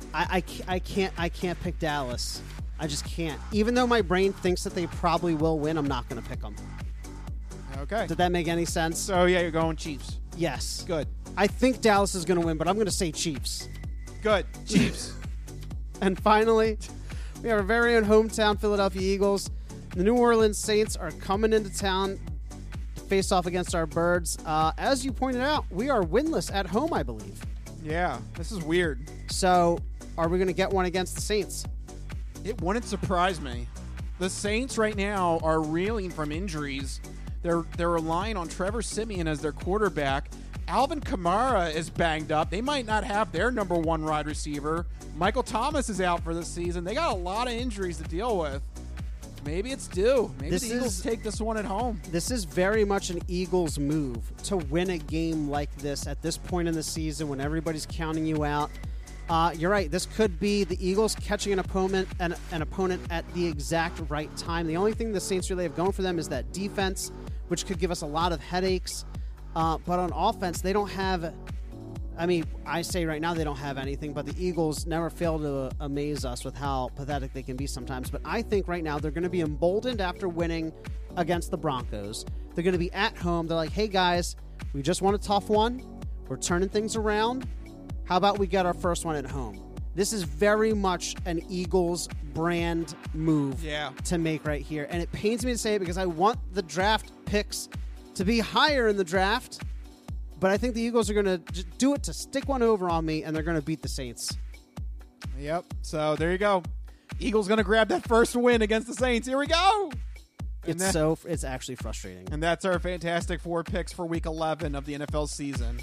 I, I, ca- I can't I can't pick Dallas. I just can't. Even though my brain thinks that they probably will win, I'm not going to pick them. Okay. Did that make any sense? So, yeah, you're going Chiefs. Yes. Good. I think Dallas is going to win, but I'm going to say Chiefs. Good. Chiefs. And finally, we have our very own hometown Philadelphia Eagles. The New Orleans Saints are coming into town to face off against our Birds. Uh, as you pointed out, we are winless at home, I believe. Yeah, this is weird. So, are we going to get one against the Saints? It wouldn't surprise me. The Saints right now are reeling from injuries. They're they're relying on Trevor Siemian as their quarterback. Alvin Kamara is banged up. They might not have their number one wide receiver. Michael Thomas is out for the season. They got a lot of injuries to deal with. Maybe it's due. Maybe This the Eagles is- take this one at home. This is very much an Eagles move to win a game like this at this point in the season when everybody's counting you out. Uh, you're right. This could be the Eagles catching an opponent an, an opponent at the exact right time. The only thing the Saints really have going for them is that defense, which could give us a lot of headaches. Uh, but on offense, they don't have. I mean, I say right now they don't have anything, but the Eagles never fail to amaze us with how pathetic they can be sometimes. But I think right now they're going to be emboldened after winning against the Broncos. They're going to be at home. They're like, hey, guys, we just won a tough one. We're turning things around. How about we get our first one at home? This is very much an Eagles brand move Yeah. to make right here. And it pains me to say it because I want the draft picks to be higher in the draft. But I think the Eagles are going to do it to stick one over on me, and they're going to beat the Saints. Yep. So there you go. Eagles going to grab that first win against the Saints. Here we go. And It's that- so it's actually frustrating. And that's our Fantastic Four picks for Week eleven of the N F L season.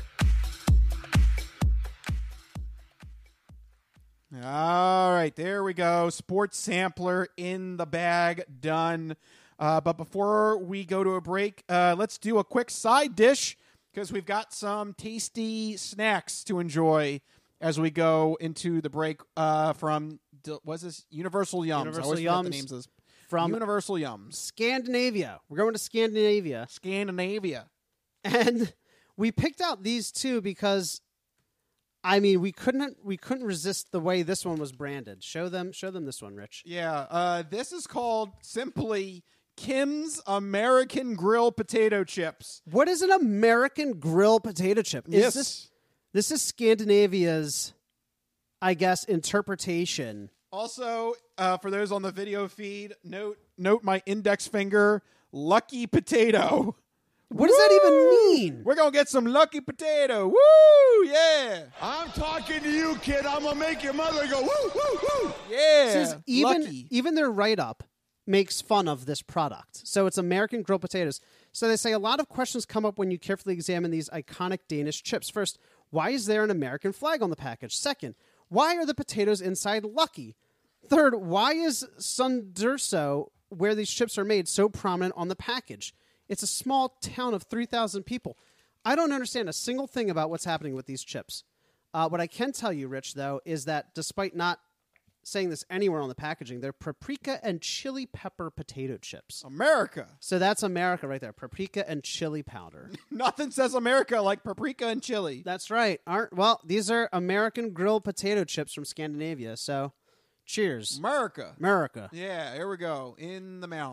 All right, there we go. Sports Sampler in the bag, done. Uh, but before we go to a break, uh, let's do a quick side dish because we've got some tasty snacks to enjoy as we go into the break uh, from, what's this? Universal Yums. Universal I always forget Yums the names of this. from Universal Yums. Scandinavia. We're going to Scandinavia. Scandinavia. And we picked out these two because I mean, we couldn't we couldn't resist the way this one was branded. Show them show them this one, Rich. Yeah, uh, this is called simply Kim's American Grill Potato Chips. What is an American Grill potato chip? Is Yes. this this is Scandinavia's, I guess, interpretation. Also, uh, for those on the video feed, note note my index finger, Lucky Potato. What does that even mean? We're going to get some Lucky Potato. Woo! Yeah. I'm talking to you, kid. I'm going to make your mother go, woo, woo, woo. Yeah. Says even Lucky. even their write-up makes fun of this product. So it's American grilled potatoes. So they say a lot of questions come up when you carefully examine these iconic Danish chips. First, why is there an American flag on the package? Second, why are the potatoes inside Lucky? Third, why is Sunderso, where these chips are made, so prominent on the package? It's a small town of three thousand people. I don't understand a single thing about what's happening with these chips. Uh, what I can tell you, Rich, though, is that despite not saying this anywhere on the packaging, they're paprika and chili pepper potato chips. America. So that's America right there. Paprika and chili powder. Nothing says America like paprika and chili. That's right. Aren't well, these are American grilled potato chips from Scandinavia. So cheers. America. America. Yeah, here we go. In the mouth.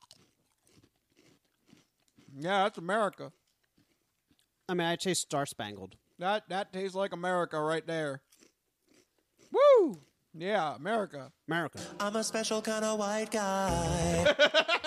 Yeah, that's America. I mean, I taste Star Spangled. That that tastes like America right there. Woo! Yeah, America. America. I'm a special kind of white guy.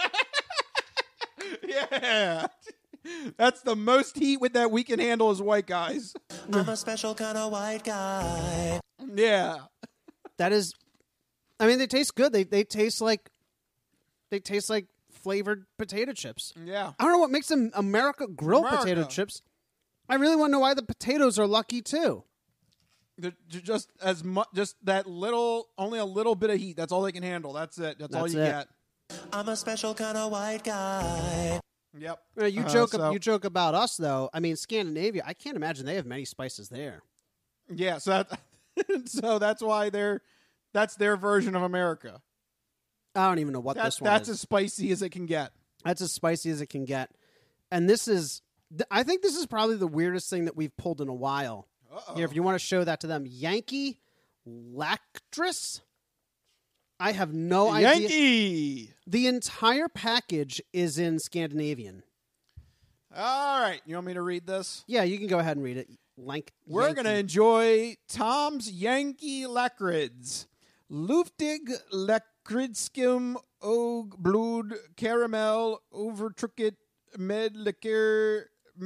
Yeah. That's the most heat with that we can handle as white guys. I'm a special kind of white guy. Yeah. That is, I mean, they taste good. They they taste like, they taste like flavored potato chips. Yeah. I don't know what makes them America grill America. potato chips. I really want to know why the potatoes are lucky too. They're j- just as much, just that little, only a little bit of heat. That's all they can handle. That's it. That's, all That's you it. get. I'm a special kind of white guy. Yep. Uh, you Uh, joke. so- you joke about us though. I mean, Scandinavia. I can't imagine they have many spices there. Yeah. So that, so that's why they're, that's their version of America. I don't even know what That, this one that's is. as spicy as it can get. That's as spicy as it can get. And this is, th- I think this is probably the weirdest thing that we've pulled in a while. Uh-oh. Here, if you want to show that to them, Yankee Lactris. I have no idea. Yankee! The entire package is in Scandinavian. All right. You want me to read this? Yeah, you can go ahead and read it. Lank- We're going to enjoy Tom's Yankee Lakrids. Luftig Lakridskim Og Blood Caramel Overtrucket Medliker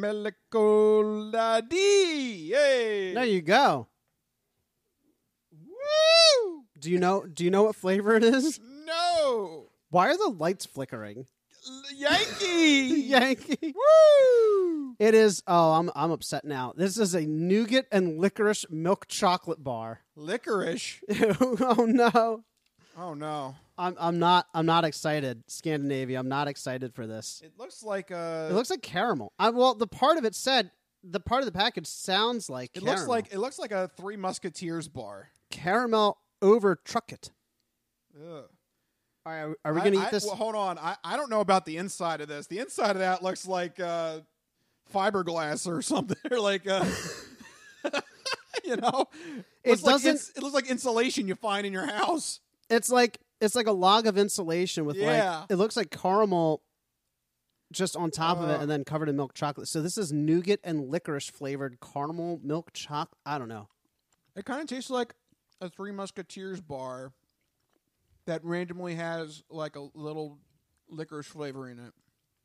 Melicoladi. Yay! There you go. Woo! Do you know do you know what flavor it is? No. Why are the lights flickering? Yankee! Yankee. Woo! It is oh, I'm I'm upset now. This is a nougat and licorice milk chocolate bar. Licorice? Oh no. Oh no. I'm I'm not I'm not excited. Scandinavia, I'm not excited for this. It looks like a It looks like caramel. I well, the part of it said the part of the package sounds like It caramel. looks like it looks like a Three Musketeers bar. Caramel over trucket. Ugh. All right, are we going to eat I, this? Well, hold on. I, I don't know about the inside of this. The inside of that looks like uh, fiberglass or something. Or like, uh, you know, It looks like doesn't- ins- it looks like insulation you find in your house. It's like it's like a log of insulation with Yeah. like it looks like caramel just on top of it Uh. and then covered in milk chocolate. So this is nougat and licorice flavored caramel milk chocolate. I don't know. It kind of tastes like a Three Musketeers bar that randomly has like a little licorice flavor in it.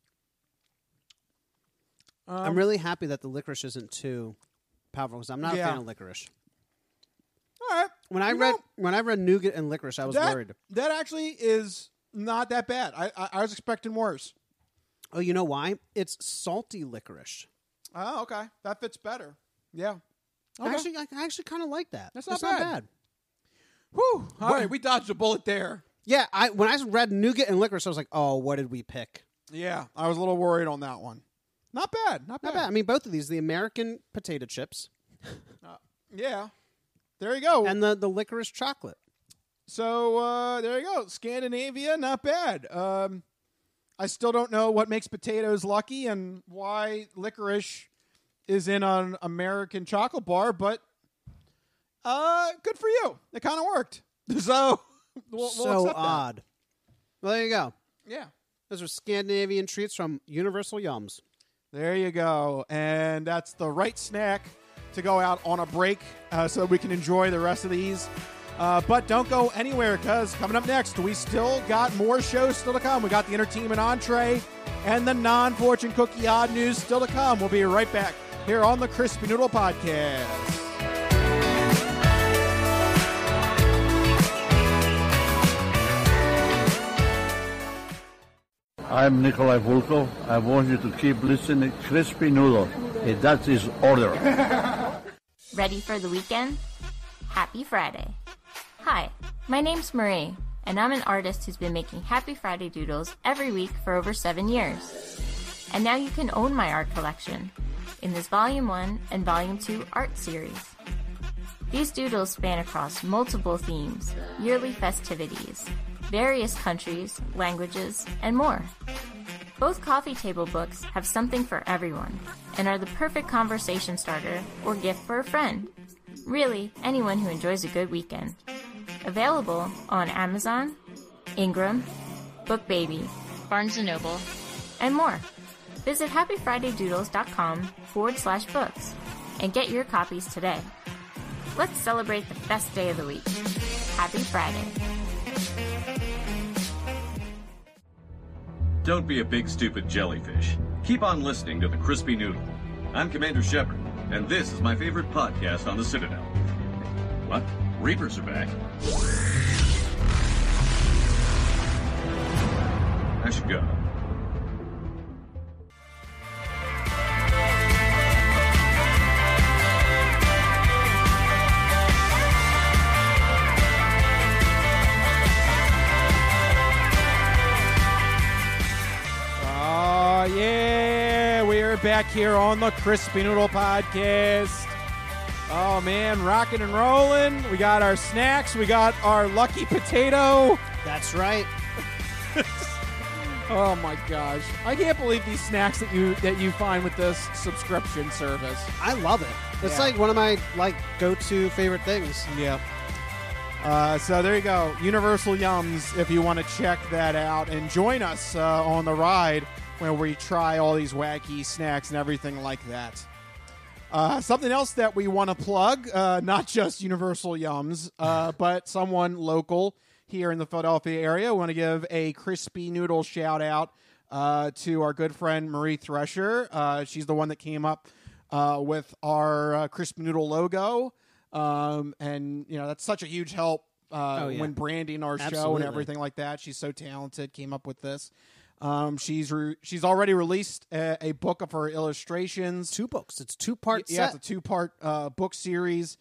Um, I'm really happy that the licorice isn't too powerful because I'm not Yeah. a fan of licorice. all right. When I You read know, when I read nougat and licorice, I was that, worried. That actually is not that bad. I, I I was expecting worse. Oh, you know why? It's salty licorice. Oh, okay. That fits better. Yeah. Okay. Actually, I I actually kind of like that. That's not It's bad. not bad. Whew. All right, we dodged a bullet there. Yeah, I when I read nougat and licorice, I was like, oh, what did we pick? Yeah, I was a little worried on that one. Not bad. Not bad. Not bad. I mean, both of these, the American potato chips Uh, yeah. There you go. and the, the licorice chocolate. So uh, there you go. Scandinavia, not bad. Um, I still don't know what makes potatoes lucky and why licorice is in an American chocolate bar, but uh, good for you. It kind of worked. So we'll, we'll so accept that. odd. Well, there you go. Yeah. Those are Scandinavian treats from Universal Yums. There you go. And that's the right snack to go out on a break uh, so we can enjoy the rest of these. Uh, but don't go anywhere because coming up next, we still got more shows still to come. We got the entertainment entree and the non-fortune cookie odd news still to come. We'll be right back here on the Crispy Noodle Podcast. I'm Nikolai Volkov. I want you to keep listening. Crispy Noodle. Hey, that's his order. Ready for the weekend? Happy Friday. Hi, my name's Marie, and I'm an artist who's been making Happy Friday doodles every week for over seven years. And now you can own my art collection in this Volume one and Volume two art series. These doodles span across multiple themes, yearly festivities, various countries, languages, and more. Both coffee table books have something for everyone and are the perfect conversation starter or gift for a friend. Really, anyone who enjoys a good weekend. Available on Amazon, Ingram, BookBaby, Barnes and Noble, and more. Visit happyfridaydoodles.com forward slash books and get your copies today. Let's celebrate the best day of the week. Happy Friday. Don't be a big stupid jellyfish. Keep on listening to the Crispy Noodle. I'm Commander Shepard, and this is my favorite podcast on the Citadel. What? Reapers are back. I should go. Oh, yeah. We are back here on the Crispy Noodle Podcast. Oh, man, rocking and rolling. We got our snacks. We got our lucky potato. That's right. Oh, my gosh. I can't believe these snacks that you that you find with this subscription service. I love it. It's Yeah. like one of my like go-to favorite things. Yeah. Uh, so there you go. Universal Yums, if you want to check that out. And join us uh, on the ride where we try all these wacky snacks and everything like that. Uh, something else that we want to plug, uh, not just Universal Yums, uh, but someone local here in the Philadelphia area. We want to give a Crispy Noodle shout out uh, to our good friend Marie Thresher. Uh, she's the one that came up uh, with our uh, Crispy Noodle logo. Um, and, you know, that's such a huge help uh, oh, yeah. when branding our Absolutely. show and everything like that. She's so talented, came up with this. Um, she's re- she's already released a, a book of her illustrations. Two books. It's two part Yeah, set. it's a two part uh, book series.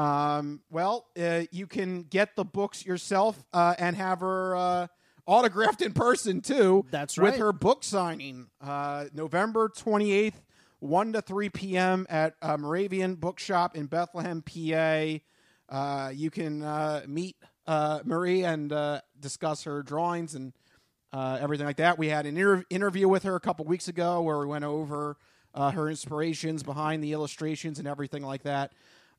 Um, well, uh, you can get the books yourself uh, and have her uh, autographed in person too. That's right. With her book signing, uh, November twenty-eighth, one to three p.m. at uh, Moravian Bookshop in Bethlehem, P A. Uh, you can uh, meet uh, Marie and uh, discuss her drawings and uh, everything like that. We had an inter- interview with her a couple weeks ago where we went over uh, her inspirations behind the illustrations and everything like that.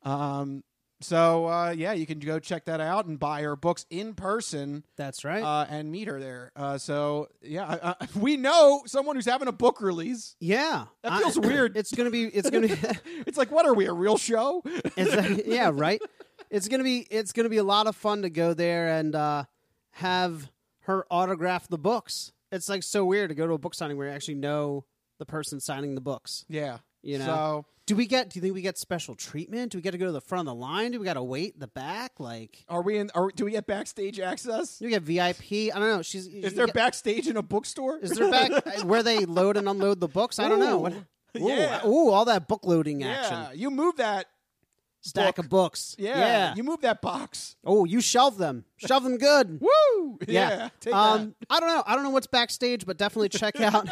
Um, so, uh, yeah, you can go check that out and buy her books in person. That's right. Uh, and meet her there. Uh, so, yeah, I, I, we know someone who's having a book release. Yeah. That feels I, weird. It's going to be, it's going to It's like, what are we, a real show? It's like, yeah, right. It's going to be, it's going to be a lot of fun to go there and uh, have her autograph the books. It's like so weird to go to a book signing where you actually know the person signing the books. Yeah. You know? So, do we get, do you think we get special treatment? Do we get to go to the front of the line? Do we got to wait in the back? Like, are we in, are, do we get backstage access? Do we get V I P? I don't know. She's, Is there get, backstage in a bookstore? Is there back where they load and unload the books? I don't know. What, ooh, yeah. Ooh, all that book loading action. Yeah. You move that stack book. of books. Yeah. yeah. You move that box. Oh, you shelve them. Shove them good. Woo! Yeah. yeah take um, that. I don't know. I don't know what's backstage, but definitely check out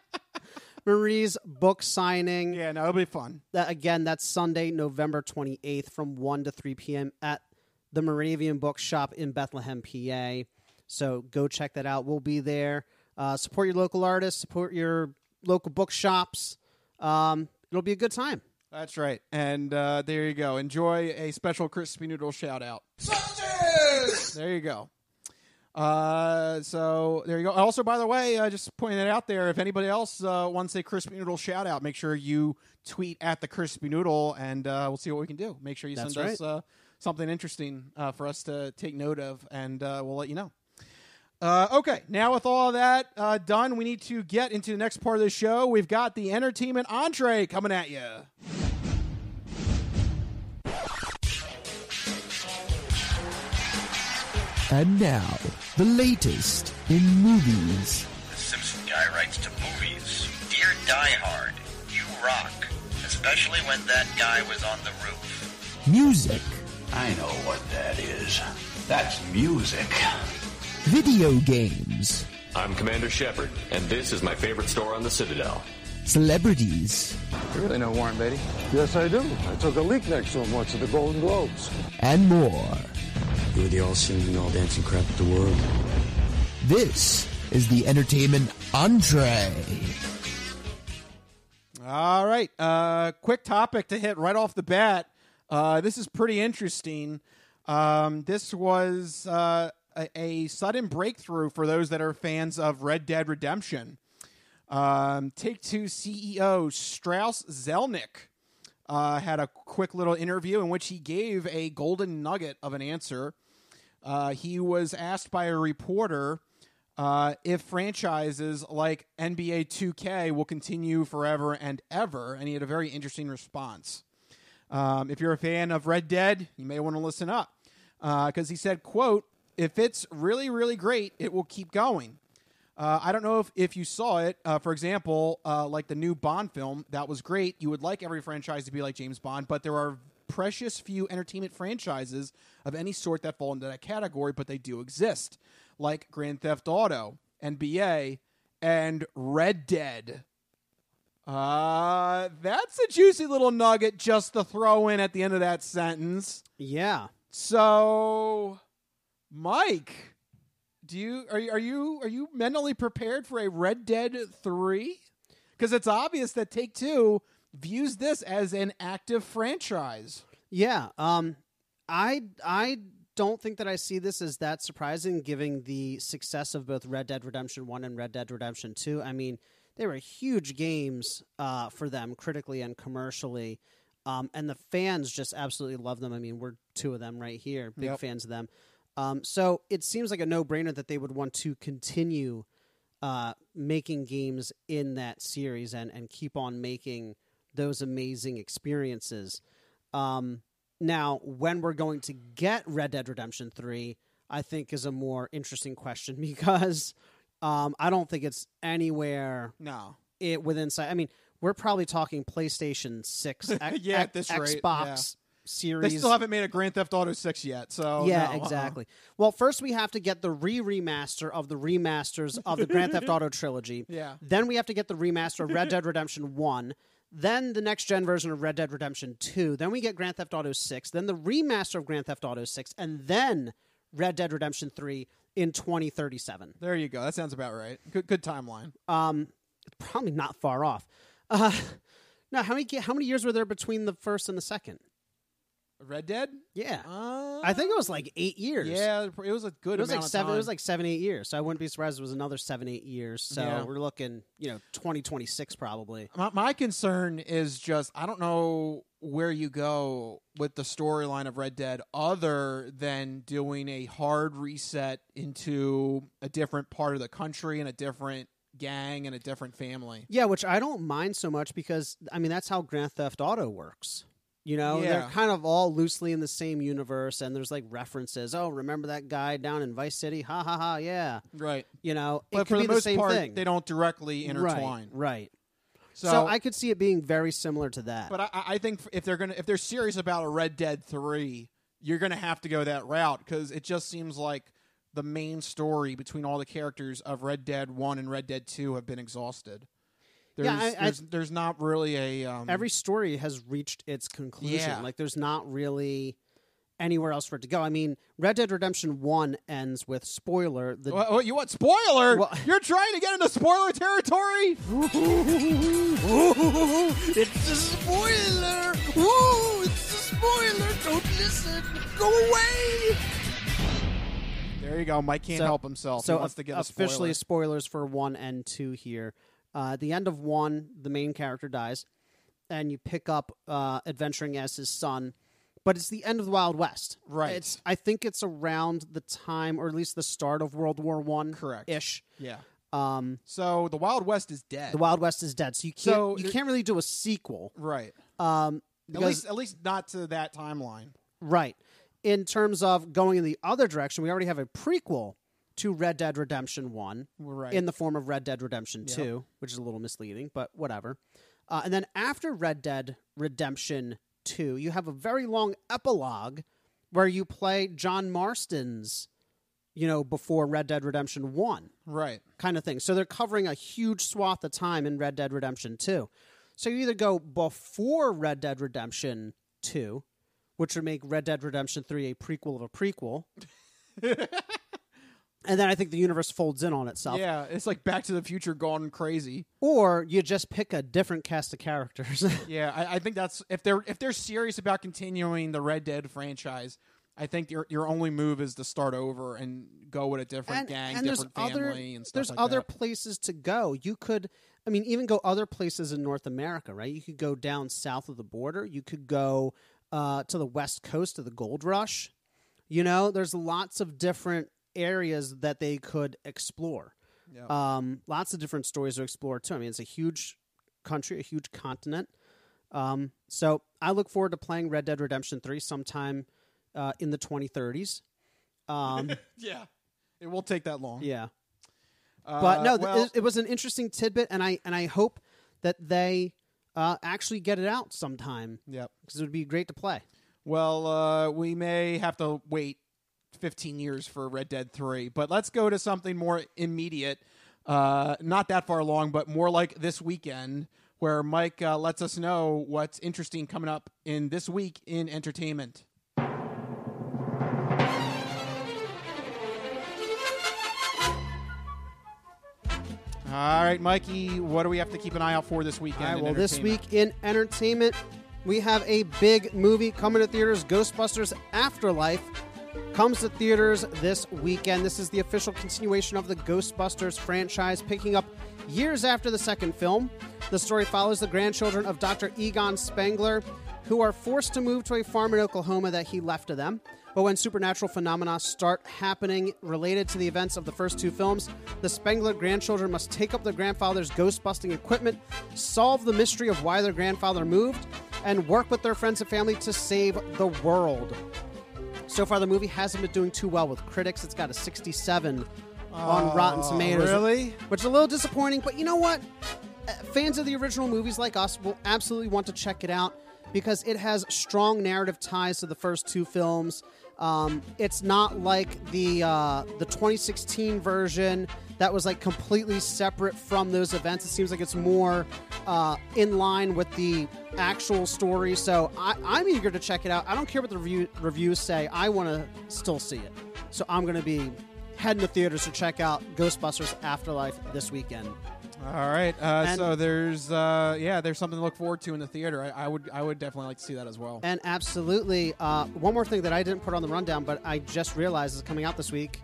Marie's book signing. Yeah, no, it'll be fun. That again, that's Sunday, November twenty-eighth from one to three p.m. at the Moravian Bookshop in Bethlehem, P A. So go check that out. We'll be there. Uh, support your local artists. Support your local bookshops. Um, it'll be a good time. That's right. And uh, there you go. Enjoy a special Crispy Noodle shout out. There you go. Uh, so there you go. Also, by the way, uh, just pointing it out there, if anybody else uh, wants a Crispy Noodle shout out, make sure you tweet at the Crispy Noodle and uh, we'll see what we can do. Make sure you That's send right. us uh, something interesting uh, for us to take note of, and uh, we'll let you know. Uh, okay, now with all of that uh, done, we need to get into the next part of the show. We've got the entertainment entree coming at you. And now, the latest in movies. The Simpson guy writes to movies. Dear Die Hard, you rock. Especially when that guy was on the roof. Music. I know what that is. That's music. Video games. I'm Commander Shepard, and this is my favorite store on the Citadel. Celebrities. You really know Warren Beatty? Yes, I do. I took a leak next to him once at the Golden Globes. And more. You were the all-singing, all-dancing crap of the world. This is the entertainment entree. All right. Uh, quick topic to hit right off the bat. Uh, this is pretty interesting. Um, this was uh, a, a sudden breakthrough for those that are fans of Red Dead Redemption. Um, Take-Two C E O Strauss Zelnick uh, had a quick little interview in which he gave a golden nugget of an answer. Uh, he was asked by a reporter uh, if franchises like N B A two K will continue forever and ever, and he had a very interesting response. Um, if you're a fan of Red Dead, you may want to listen up, because uh, he said, quote, "If it's really, really great, it will keep going." Uh, I don't know if, if you saw it. Uh, for example, uh, like the new Bond film, that was great. You would like every franchise to be like James Bond, but there are precious few entertainment franchises of any sort that fall into that category, but they do exist, like Grand Theft Auto, N B A, and Red Dead. Uh, that's a juicy little nugget just to throw in at the end of that sentence. Yeah. So, Mike, do you are you are you are you mentally prepared for a Red Dead three? Because it's obvious that Take-Two views this as an active franchise. Yeah. Um, I I don't think that I see this as that surprising, given the success of both Red Dead Redemption one and Red Dead Redemption two. I mean, they were huge games uh, for them, critically and commercially, um, and the fans just absolutely love them. I mean, we're two of them right here, big Yep. fans of them. Um, so it seems like a no-brainer that they would want to continue uh, making games in that series and, and keep on making those amazing experiences. Um, now, when we're going to get Red Dead Redemption three, I think is a more interesting question because um, I don't think it's anywhere No. it within sight. I mean, we're probably talking PlayStation six, X- Yeah, at this rate, Xbox yeah. series. They still haven't made a Grand Theft Auto six yet, so yeah, no, uh-uh. exactly. Well, first we have to get the re-remaster of the remasters of the Grand Theft Auto trilogy. Yeah. Then we have to get the remaster of Red Dead Redemption one. Then the next-gen version of Red Dead Redemption two. Then we get Grand Theft Auto six. Then the remaster of Grand Theft Auto six. And then Red Dead Redemption three in twenty thirty-seven. There you go. That sounds about right. Good, good timeline. Um, it's probably not far off. Uh, now, how many how many years were there between the first and the second? Red Dead? Yeah, uh, I think it was like eight years. Yeah, it was a good It was amount like of seven. time. It was like seven, eight years. So I wouldn't be surprised if it was another seven, eight years. So Yeah. we're looking, you know, twenty twenty six probably. My, my concern is just I don't know where you go with the storyline of Red Dead other than doing a hard reset into a different part of the country and a different gang and a different family. Yeah, which I don't mind so much because I mean that's how Grand Theft Auto works. You know, Yeah. they're kind of all loosely in the same universe, and there's like references. Oh, remember that guy down in Vice City? Ha ha ha! Yeah, Right. you know, it But could for be the most same part, thing. they don't directly intertwine. Right. right. So, So, I could see it being very similar to that. But I, I think if they're gonna if they're serious about a Red Dead three, you're gonna have to go that route because it just seems like the main story between all the characters of Red Dead one and Red Dead two have been exhausted. There's, Yeah, I- I- there's, there's not really a um, Every story has reached its conclusion. Yeah. Like, there's not really anywhere else for it to go. I mean, Red Dead Redemption one ends with spoiler. The What, what, you want spoiler? Well- You're trying to get into spoiler territory? It's a spoiler! Woo! It's a spoiler! Don't listen! Go away! There you go. Mike can't So- help himself. So he wants to get a officially spoiler. spoilers for one and two here. Uh, at the end of one, the main character dies, and you pick up uh, adventuring as his son. But it's the end of the Wild West. Right. It's I think it's around the time, or at least the start of World War One. Correct. Ish. Yeah. Um, So the Wild West is dead. the Wild West is dead, so you can't So you there- can't really do a sequel. right. Um, At because least, at least not to that timeline. right. In terms of going in the other direction, we already have a prequel to Red Dead Redemption one Right. in the form of Red Dead Redemption Yep. two, which is a little misleading, but whatever. Uh, and then after Red Dead Redemption two, you have a very long epilogue where you play John Marston's, you know, before Red Dead Redemption one Right. kind of thing. So they're covering a huge swath of time in Red Dead Redemption two. So you either go before Red Dead Redemption two, which would make Red Dead Redemption three a prequel of a prequel. And then I think the universe folds in on itself. Yeah, it's like Back to the Future gone crazy. Or you just pick a different cast of characters. Yeah, I, I think that's if they're if they're serious about continuing the Red Dead franchise, I think your your only move is to start over and go with a different and, gang, and there's different other, family, and stuff there's like other that. places to go. You could, I mean, even go other places in North America, right? You could go down south of the border. You could go uh, to the west coast of the gold rush. You know, there's lots of different areas that they could explore. Yeah. Um, lots of different stories to explore too. I mean, it's a huge country, a huge continent. Um, so I look forward to playing Red Dead Redemption three sometime uh, in the twenty thirties. Um, Yeah, it won't take that long. yeah. Uh, But no, th- well, it, it was an interesting tidbit, and I and I hope that they uh, actually get it out sometime. Yep. Because it would be great to play. Well, uh, we may have to wait fifteen years for Red Dead three, but let's go to something more immediate. Uh, not that far along, but more like this weekend, where Mike uh, lets us know what's interesting coming up in this week in entertainment. All right, Mikey, what do we have to keep an eye out for this weekend? All right, in well, this entertainment? week in entertainment, we have a big movie coming to theaters, Ghostbusters Afterlife, comes to theaters this weekend. This is the official continuation of the Ghostbusters franchise, picking up years after the second film. The story follows the grandchildren of Doctor Egon Spengler, who are forced to move to a farm in Oklahoma that he left to them. But when supernatural phenomena start happening related to the events of the first two films, the Spengler grandchildren must take up their grandfather's ghost-busting equipment, solve the mystery of why their grandfather moved, and work with their friends and family to save the world. So far, the movie hasn't been doing too well with critics. It's got a sixty-seven on Rotten Tomatoes. Really? Which is a little disappointing, but you know what? Uh, Fans of the original movies like us will absolutely want to check it out because it has strong narrative ties to the first two films. Um, it's not like the uh, the twenty sixteen version that was like completely separate from those events. It seems like it's more uh, in line with the actual story. So I, I'm eager to check it out. I don't care what the review, reviews say. I want to still see it. So I'm going to be heading to theaters to check out Ghostbusters Afterlife this weekend. All right. Uh, And- so there's uh, yeah, there's something to look forward to in the theater. I, I would I would definitely like to see that as well. And absolutely, uh, one more thing that I didn't put on the rundown, but I just realized is coming out this week.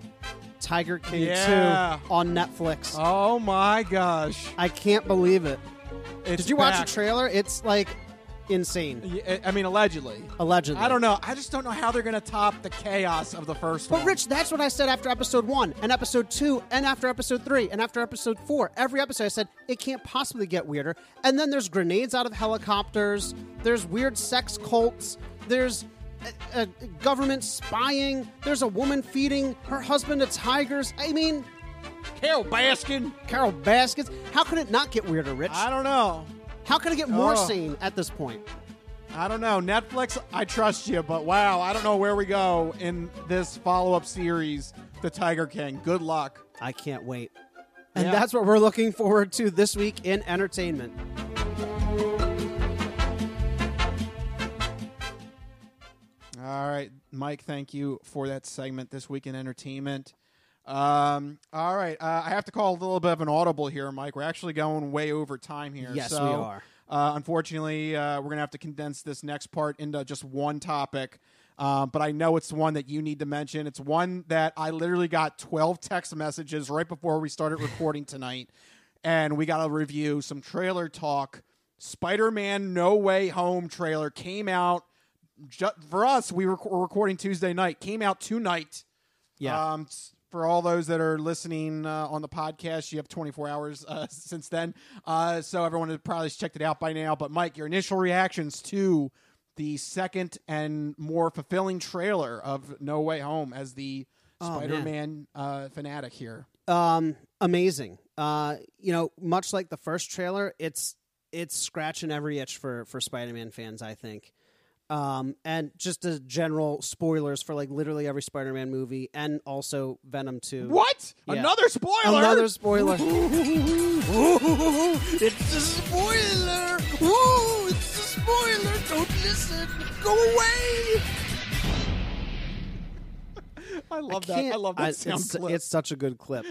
Tiger King Yeah. two on Netflix. Oh my gosh! I can't believe it. It's Did you watch back. the trailer? It's like insane. Yeah, I mean, allegedly. Allegedly. I don't know. I just don't know how they're going to top the chaos of the first But one. Rich, that's what I said after episode one, and episode two, and after episode three, and after episode four. Every episode I said, it can't possibly get weirder. And then there's grenades out of helicopters, there's weird sex cults, there's a, a government spying, there's a woman feeding her husband to tigers. I mean... Carol Baskin. Carol Baskins. How could it not get weirder, Rich? I don't know. How can it get more Oh. sane at this point? I don't know. Netflix, I trust you, but wow, I don't know where we go in this follow-up series, The Tiger King. Good luck. I can't wait. And Yeah. that's what we're looking forward to this week in entertainment. All right, Mike, thank you for that segment this week in entertainment. Um, all right, uh, I have to call a little bit of an audible here, Mike. We're actually going way over time here. Yes, so, we are. Uh, unfortunately, uh, we're going to have to condense this next part into just one topic. Um, but I know it's one that you need to mention. It's one that I literally got twelve text messages right before we started recording tonight. And we got to review some trailer talk. Spider-Man No Way Home trailer came out. Ju- for us, we were rec- recording Tuesday night. Came out tonight. Yeah. Um, s- for all those that are listening uh, on the podcast, you have twenty-four hours uh, since then. Uh, so everyone has probably checked it out by now. But Mike, your initial reactions to the second and more fulfilling trailer of No Way Home as the Oh, Spider-Man uh, fanatic here. Um, amazing. Uh, you know, much like the first trailer, it's it's scratching every itch for for Spider-Man fans, I think. Um, and just as general spoilers for like literally every Spider-Man movie, and also Venom two. What? Yeah. Another spoiler? Another spoiler. It's a spoiler! Woo! It's a spoiler! Don't listen! Go away! I love I that. can't- I love that I- sound it's, clip. it's such a good clip.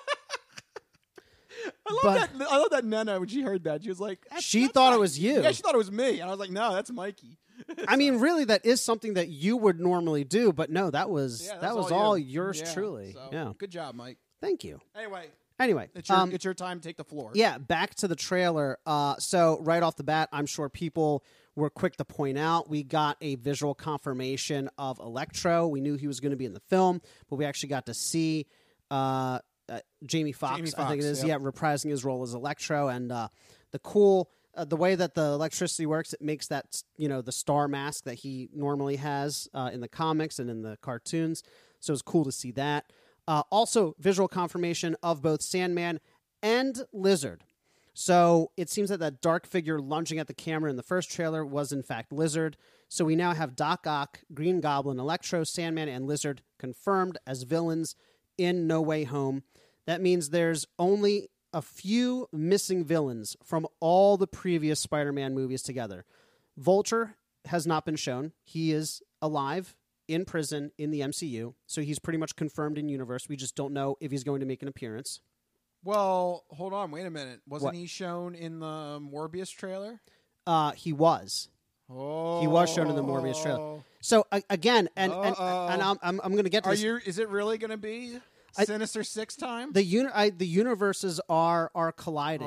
I love but- that. I love that Nana when she heard that. She was like, that's, She that's thought it Mikey. was you. Yeah, she thought it was me, and I was like, no, that's Mikey. I mean, really, that is something that you would normally do, but no, that was Yeah, that that's was all all, you. yours Yeah, truly. so, Yeah, good job, Mike. thank you. Anyway, Anyway, it's your um, it's your time to take the floor. Yeah, back to the trailer. Uh, so right off the bat, I'm sure people were quick to point out we got a visual confirmation of Electro. We knew he was going to be in the film, but we actually got to see uh, uh, Jamie Foxx, Jamie I think it Foxx, is, yep. yeah, reprising his role as Electro. And uh, the cool, uh, the way that the electricity works, it makes that, you know, the star mask that he normally has uh, in the comics and in the cartoons. So it was cool to see that. Uh, also, visual confirmation of both Sandman and Lizard. So it seems that that dark figure lunging at the camera in the first trailer was in fact Lizard. So we now have Doc Ock, Green Goblin, Electro, Sandman, and Lizard confirmed as villains in No Way Home. That means there's only a few missing villains from all the previous Spider-Man movies together. Vulture has not been shown. He is alive in prison in the M C U, so he's pretty much confirmed in universe. We just don't know if he's going to make an appearance. Well, hold on, wait a minute. Wasn't What? he shown in the Morbius trailer? Uh, he was. Oh. He was shown in the Morbius trailer. So uh, again, and and, and I'm I'm, I'm going to get to Are this. you? Is it really going to be I- Sinister Six time? the uni- I, the universes are are colliding.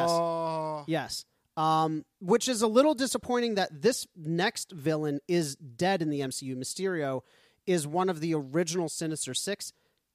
Oh. Yes, yes. Um, which is a little disappointing that this next villain is dead in the M C U. Mysterio is one of the original Sinister Six.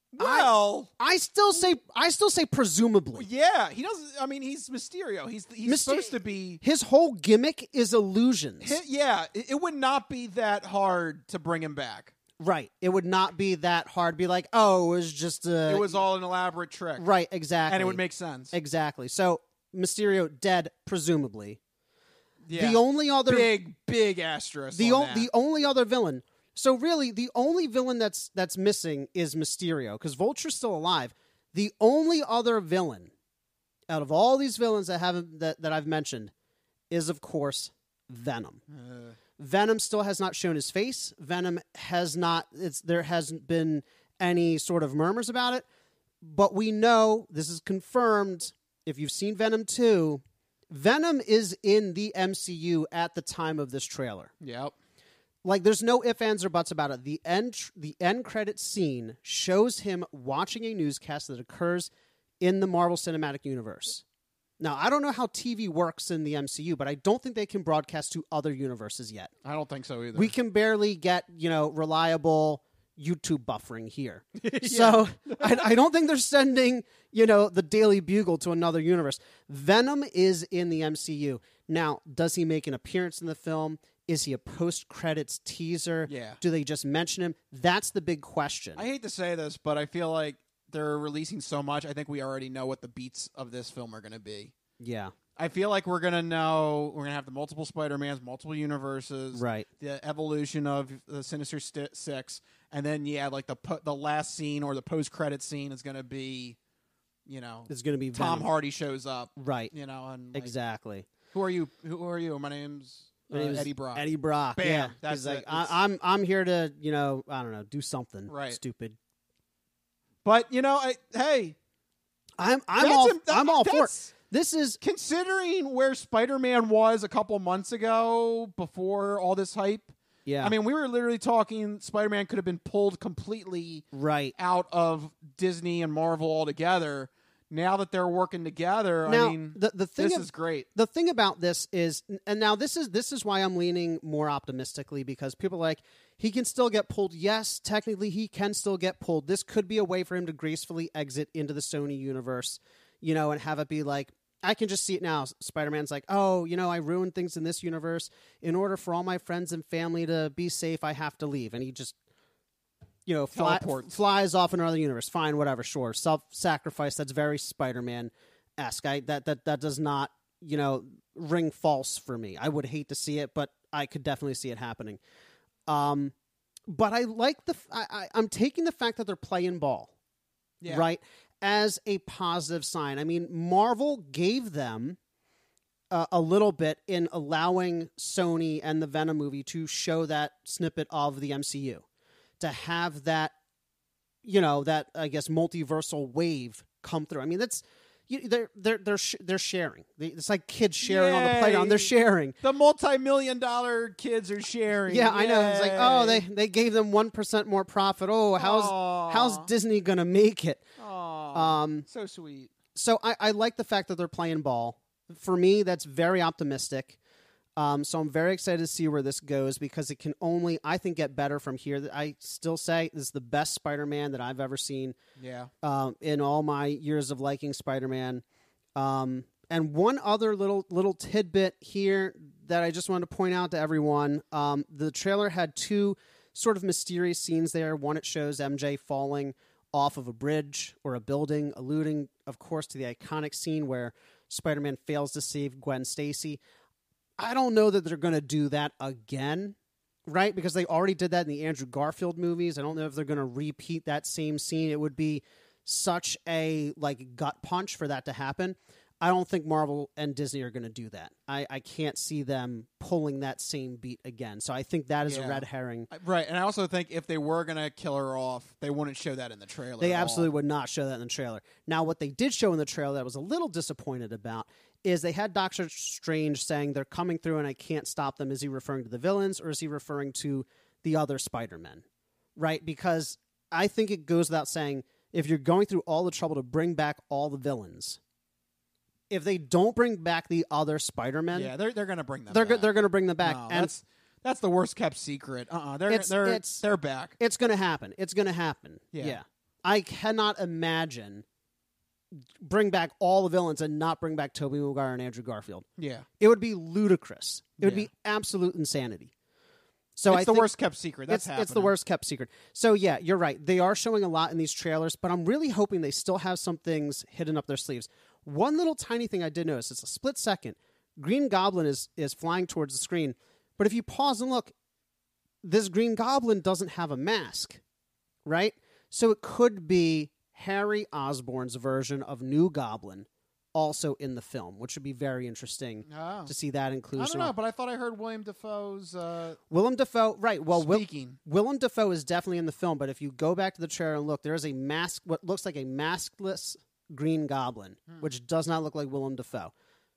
Well, I, I still say I still say presumably. Yeah, he doesn't. I mean, he's Mysterio. He's he's Myster- supposed to be. His whole gimmick is illusions. Hi- yeah, it, it would not be that hard to bring him back. Right. It would not be that hard. Be like, oh, it was just a. It was all an elaborate trick. Right. Exactly. And it would make sense. Exactly. So Mysterio dead, presumably. Yeah. The only other big big asterisk. the on o- that. the only other villain. So really, the only villain that's that's missing is Mysterio because Vulture's still alive. The only other villain out of all these villains that haven't that, that I've mentioned is, of course, Venom. Uh. Venom still has not shown his face. Venom has not. It's there hasn't been any sort of murmurs about it, but we know this is confirmed. If you've seen Venom two, Venom is in the M C U at the time of this trailer. Yep. Like, there's no ifs, ands, or buts about it. The end, the end credit scene shows him watching a newscast that occurs in the Marvel Cinematic Universe. Now, I don't know how T V works in the M C U, but I don't think they can broadcast to other universes yet. I don't think so either. We can barely get, you know, reliable YouTube buffering here. So I, I don't think they're sending, you know, the Daily Bugle to another universe. Venom is in the M C U. Now, does he make an appearance in the film? Is he a post-credits teaser? Yeah. Do they just mention him? That's the big question. I hate to say this, but I feel like they're releasing so much. I think we already know what the beats of this film are going to be. Yeah. I feel like we're going to know, we're going to have the multiple Spider-Mans, multiple universes. Right. The evolution of the Sinister St- Six. And then, yeah, like the po- the last scene or the post-credit scene is going to be, you know. It's going to be Tom Venom. Hardy shows up. Right. You know. and like, Exactly. Who are you? Who are you? My name's... My name Uh, is Eddie Brock. Eddie Brock. Bam. Yeah. That's He's like, it. I, It's- I'm I'm here to, you know, I don't know, do something Right. stupid. But, you know, I, hey. I'm I'm That's all a- that- I'm all for it. that's- This is Considering where Spider-Man was a couple months ago before all this hype. Yeah. I mean, we were literally talking Spider-Man could have been pulled completely right out of Disney and Marvel altogether. Now that they're working together, now, I mean, the, the thing this of- is great. The thing about this is, and now this is this is why I'm leaning more optimistically because people are like he can still get pulled. Yes, technically he can still get pulled. This could be a way for him to gracefully exit into the Sony universe, you know, and have it be like I can just see it now. Spider-Man's like, oh, you know, I ruined things in this universe. In order for all my friends and family to be safe, I have to leave, and he just. You know, fly, Teleports. flies off in another universe. Fine, whatever, sure. Self-sacrifice, that's very Spider-Man-esque. I, that, that, that does not, you know, ring false for me. I would hate to see it, but I could definitely see it happening. Um, but I like the... I, I, I'm taking the fact that they're playing ball, Yeah. right, as a positive sign. I mean, Marvel gave them uh, a little bit in allowing Sony and the Venom movie to show that snippet of the M C U. To have that, you know, that I guess multiversal wave come through. I mean, that's you, they're they're they're sh- they're sharing. They, it's like kids sharing on the playground. They're sharing. The multi-million dollar kids are sharing. Yeah, I know. It's like, oh, they Yay. they gave them one percent more profit. Oh, how's Aw. how's Disney gonna make it? Aw, Um, so sweet. So I, I like the fact that they're playing ball. For me, that's very optimistic. Um, so I'm very excited to see where this goes because it can only, I think, get better from here. I still say this is the best Spider-Man that I've ever seen. Yeah. Um, in all my years of liking Spider-Man. Um, and one other little little tidbit here that I just wanted to point out to everyone. Um, the trailer had two sort of mysterious scenes there. One, it shows M J falling off of a bridge or a building, alluding, of course, to the iconic scene where Spider-Man fails to save Gwen Stacy. I don't know that they're going to do that again, right? Because they already did that in the Andrew Garfield movies. I don't know if they're going to repeat that same scene. It would be such a like gut punch for that to happen. I don't think Marvel and Disney are going to do that. I, I can't see them pulling that same beat again. So I think that is Yeah. a red herring. Right, and I also think if they were going to kill her off, they wouldn't show that in the trailer. They at absolutely all. would not show that in the trailer. Now, what they did show in the trailer that I was a little disappointed about is they had Doctor Strange saying they're coming through and I can't stop them. Is he referring to the villains or is he referring to the other Spider-Men? Right? Because I think it goes without saying, if you're going through all the trouble to bring back all the villains, if they don't bring back the other Spider-Men, Yeah, they're they're going to bring them they're back. go- they're going to bring them back. No, and that's that's the worst kept secret. Uh-uh, they're It's- they're it's- they're back. It's going to happen. It's going to happen. Yeah. yeah. I cannot imagine bring back all the villains and not bring back Tobey Maguire and Andrew Garfield. Yeah. It would be ludicrous. It would Yeah. be absolute insanity. So It's I the think worst kept secret. That's it's, it's the happening. worst kept secret. So yeah, you're right. They are showing a lot in these trailers, but I'm really hoping they still have some things hidden up their sleeves. One little tiny thing I did notice, it's a split second. Green Goblin is is flying towards the screen, but if you pause and look, this Green Goblin doesn't have a mask, right? So it could be Harry Osborn's version of New Goblin also in the film, which would be very interesting Oh. to see that inclusion. I don't know, but I thought I heard William Dafoe's. Uh, Willem Dafoe, right? Well, Will, Speaking. Willem Dafoe is definitely in the film, but if you go back to the trailer and look, there is a mask, what looks like a maskless Green Goblin, Hmm. which does not look like Willem Dafoe.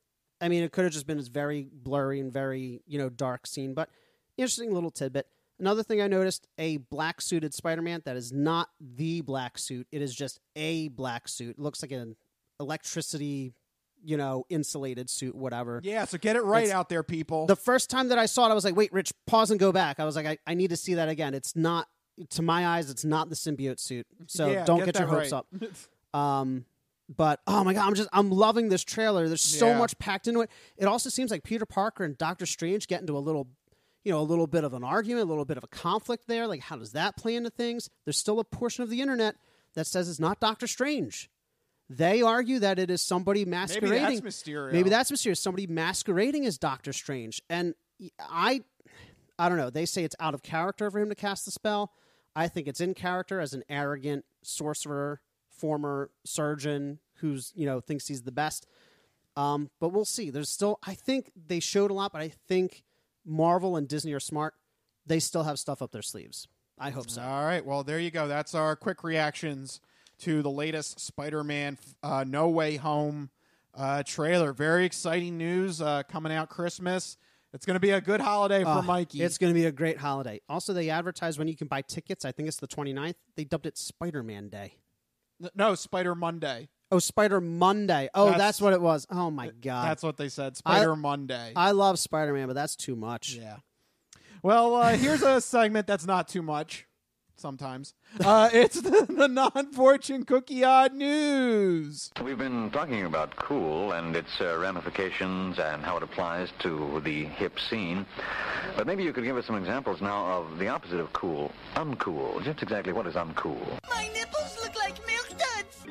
I mean, it could have just been this very blurry and very, you know, dark scene, but interesting little tidbit. Another thing I noticed, a black suited Spider-Man that is not the black suit. It is just a black suit. It looks like an electricity, you know, insulated suit, whatever. yeah, so get it right It's- out there, people. The first time that I saw it, I was like, wait, Rich, pause and go back. I was like, I, I need to see that again. It's not, to my eyes, it's not the symbiote suit. So Yeah, don't get get, your that hopes right. up. Um, but, oh my God, I'm just, I'm loving this trailer. There's so Yeah. much packed into it. It also seems like Peter Parker and Doctor Strange get into a little, you know, a little bit of an argument, a little bit of a conflict there. Like, how does that play into things? There's still a portion of the internet that says it's not Doctor Strange. They argue that it is somebody masquerading. Maybe that's Mysterio. Maybe that's Mysterio. Somebody masquerading as Doctor Strange. And I, I don't know. They say it's out of character for him to cast the spell. I think it's in character as an arrogant sorcerer, former surgeon who's, you know, thinks he's the best. Um, but we'll see. There's still, I think they showed a lot, but I think Marvel and Disney are smart. They still have stuff up their sleeves. I hope so. All right, well, there you go. That's our quick reactions to the latest Spider-Man uh, No Way Home uh, trailer. Very exciting news uh, coming out Christmas. It's going to be a good holiday for Uh, Mikey. It's going to be a great holiday. Also, they advertise when you can buy tickets. I think it's the twenty-ninth. They dubbed it Spider-Man Day. No, Spider Monday. Oh, Spider Monday. Oh, that's, That's- what it was. Oh, my God. That's what they said. Spider I- Monday. I love Spider-Man, but that's too much. Yeah. Well, uh, here's a segment that's not too much. Sometimes. Uh, it's the, the non-fortune cookie odd news. We've been talking about cool and its uh, ramifications and how it applies to the hip scene. But maybe you could give us some examples now of the opposite of cool, uncool. Just exactly what is uncool? My nipples look like milk duds.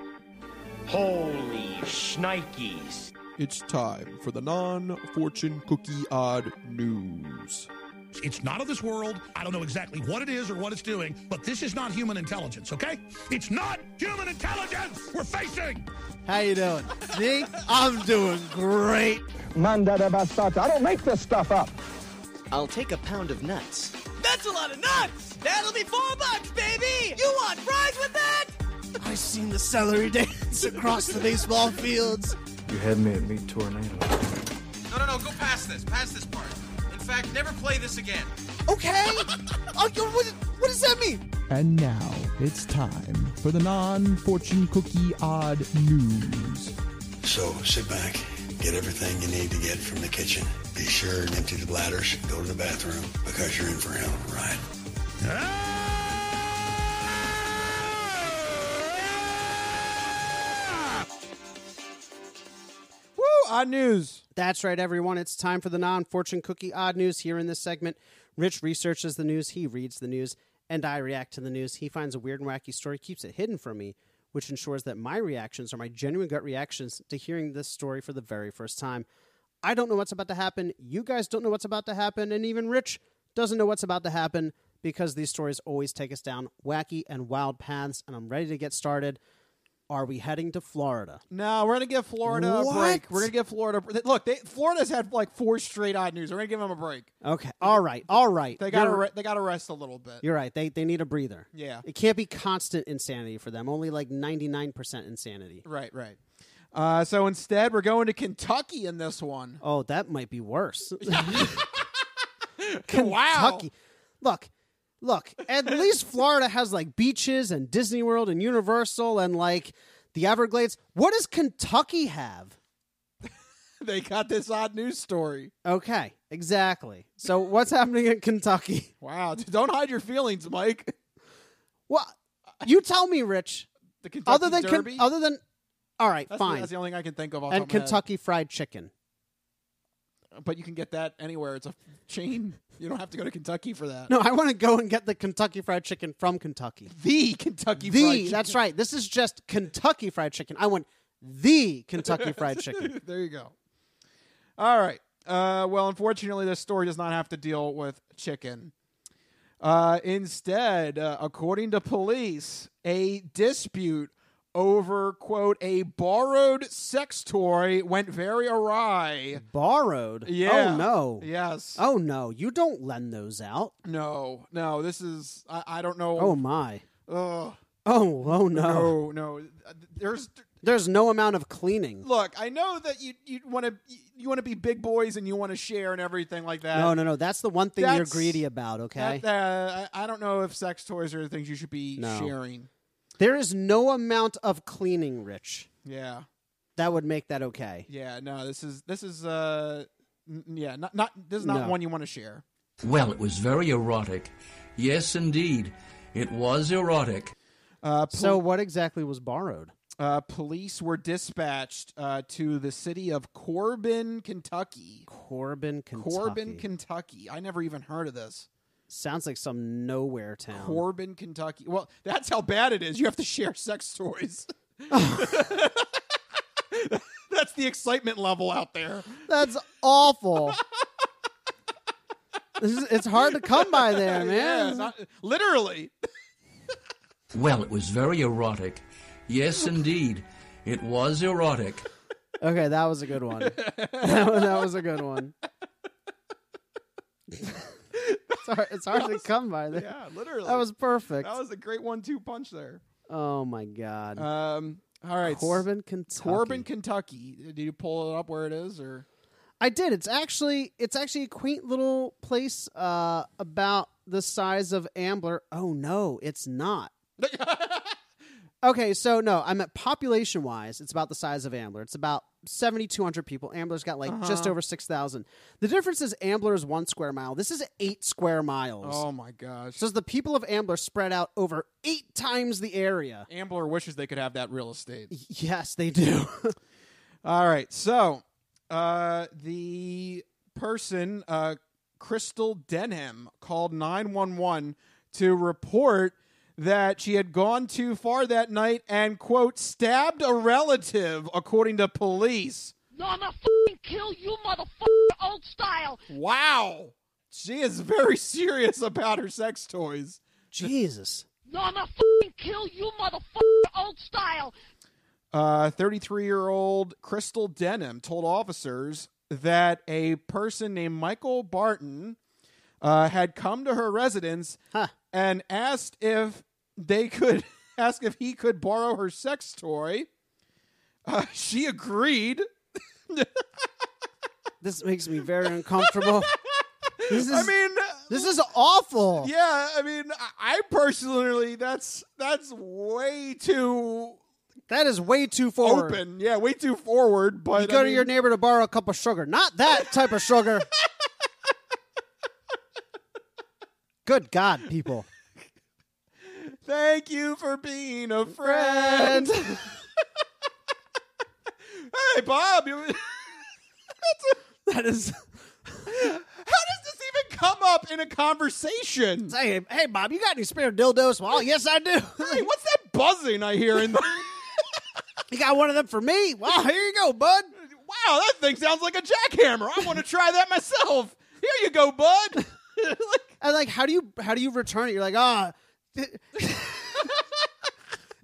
Holy shnikes. It's time for the non-fortune cookie odd news. It's not of this world. I don't know exactly what it is or what it's doing, but this is not human intelligence, okay? It's not human intelligence we're facing! How you doing? Me? I'm doing great. Mandada bastata. I don't make this stuff up. I'll take a pound of nuts. That's a lot of nuts. That'll be four bucks, baby. You want fries with that? I seen the celery dance across the baseball fields. You had me at meat tornado. No, no, no, go past this. Past this part. In fact, never play this again. Okay. Oh, you- what, what does that mean? And now it's time for the non-fortune cookie odd news. So sit back, get everything you need to get from the kitchen. Be sure and empty the bladders. Go to the bathroom because you're in for a hell of a ride. Woo! Odd news. That's right, everyone. It's time for the non-fortune cookie odd news. Here in this segment, Rich researches the news, he reads the news, and I react to the news. He finds a weird and wacky story, keeps it hidden from me, which ensures that my reactions are my genuine gut reactions to hearing this story for the very first time. I don't know what's about to happen. You guys don't know what's about to happen. And even Rich doesn't know what's about to happen because these stories always take us down wacky and wild paths. And I'm ready to get started. Are we heading to Florida? No, we're gonna give Florida What? a break. We're gonna give Florida. Look, they, Florida's had like four straight odd news. We're gonna give them a break. Okay. All right. All right. They got to You're- re- they got to rest a little bit. You're right. They they need a breather. Yeah. It can't be constant insanity for them. Only like ninety-nine percent insanity. Right. Right. Uh, so instead, we're going to Kentucky in this one. Oh, that might be worse. Wow. Kentucky. Look, look. At least Florida has like beaches and Disney World and Universal and like the Everglades. What does Kentucky have? They got this odd news story. Okay, exactly. So what's happening in Kentucky? Wow. Don't hide your feelings, Mike. Well, you tell me, Rich. The Kentucky Other than Ken- Derby? other than, all right, That's the, fine. that's the only thing I can think of. Off And the top of my head. Kentucky Fried Chicken. But you can get that anywhere. It's a chain. You don't have to go to Kentucky for that. No, I want to go and get the Kentucky Fried Chicken from Kentucky. The Kentucky the, Fried Chicken. That's right. This is just Kentucky Fried Chicken. I want the Kentucky Fried Chicken. There you go. All right. Uh, well, unfortunately, this story does not have to deal with chicken. Uh, instead, uh, according to police, a dispute over, quote, a borrowed sex toy went very awry. Borrowed? Yeah. Oh, no. Yes. Oh, no. You don't lend those out. No, no, this is, I, I don't know. Oh, my. Ugh. Oh, oh, no. No, no. There's, There's no amount of cleaning. look, I know that you you want to you want to be big boys and you want to share and everything like that. No, no, no. That's the one thing you're That's- greedy about, okay? That, uh, I, I don't know if sex toys are things you should be No. sharing. There is no amount of cleaning, Rich. Yeah. That would make that okay. Yeah, no, this is this is uh n- yeah, not not this is not No. one you want to share. Well, it was very erotic. Yes, indeed. It was erotic. Uh, pol- So what exactly was borrowed? uh, police were dispatched uh, to the city of Corbin, Kentucky. Corbin, Kentucky. Corbin, Kentucky. I never even heard of this. Sounds like some nowhere town. Corbin, Kentucky. Well, that's how bad it is. You have to share sex toys. That's the excitement level out there. That's awful. This is, it's hard to come by there, man. Yeah, it's not- literally. Well, it was very erotic. Yes, indeed. It was erotic. Okay, that was a good one. that, was, that was a good one. it's hard, it's hard to come by there. Yeah, literally. That was perfect. That was a great one two punch there. Oh, my God. Um, all right. Corbin, Kentucky. Corbin, Kentucky. Did you pull it up where it is, or? I did. It's actually it's actually a quaint little place uh, about the size of Ambler. Oh, no, it's not. Okay, so no, I meant population-wise, it's about the size of Ambler. It's about seventy-two hundred people. Ambler's got like Uh-huh. just over six thousand. The difference is Ambler is one square mile. This is eight square miles. Oh, my gosh. So the people of Ambler spread out over eight times the area. Ambler wishes they could have that real estate. Yes, they do. All right. So, uh, the person, uh, Crystal Denham, called nine one one to report that she had gone too far that night and, quote, stabbed a relative, according to police. I'm gonna fucking kill you, motherfucker, old style. Wow. She is very serious about her sex toys. Jesus. I'm gonna fucking kill you, motherfucker, old style. Uh, thirty-three-year-old Crystal Denham told officers that a person named Michael Barton uh, had come to her residence huh. and asked if they could ask if he could borrow her sex toy. Uh, she agreed. This makes me very uncomfortable. This is, I mean, this is awful. Yeah, I mean, I personally, that's that's way too. That is way too forward. Open, yeah, way too forward. But you go I to mean, your neighbor to borrow a cup of sugar. Not that type of sugar. Good God, people. Thank you for being a friend. Friend. Hey, Bob. You... That is. How does this even come up in a conversation? Hey, hey, Bob, you got any spare dildos? Well, yes, I do. Hey, what's that buzzing I hear in the... You got one of them for me? Well, here you go, bud. Wow, that thing sounds like a jackhammer. I want to try that myself. Here you go, bud. like, and like, how do you how do you return it? You're like, ah.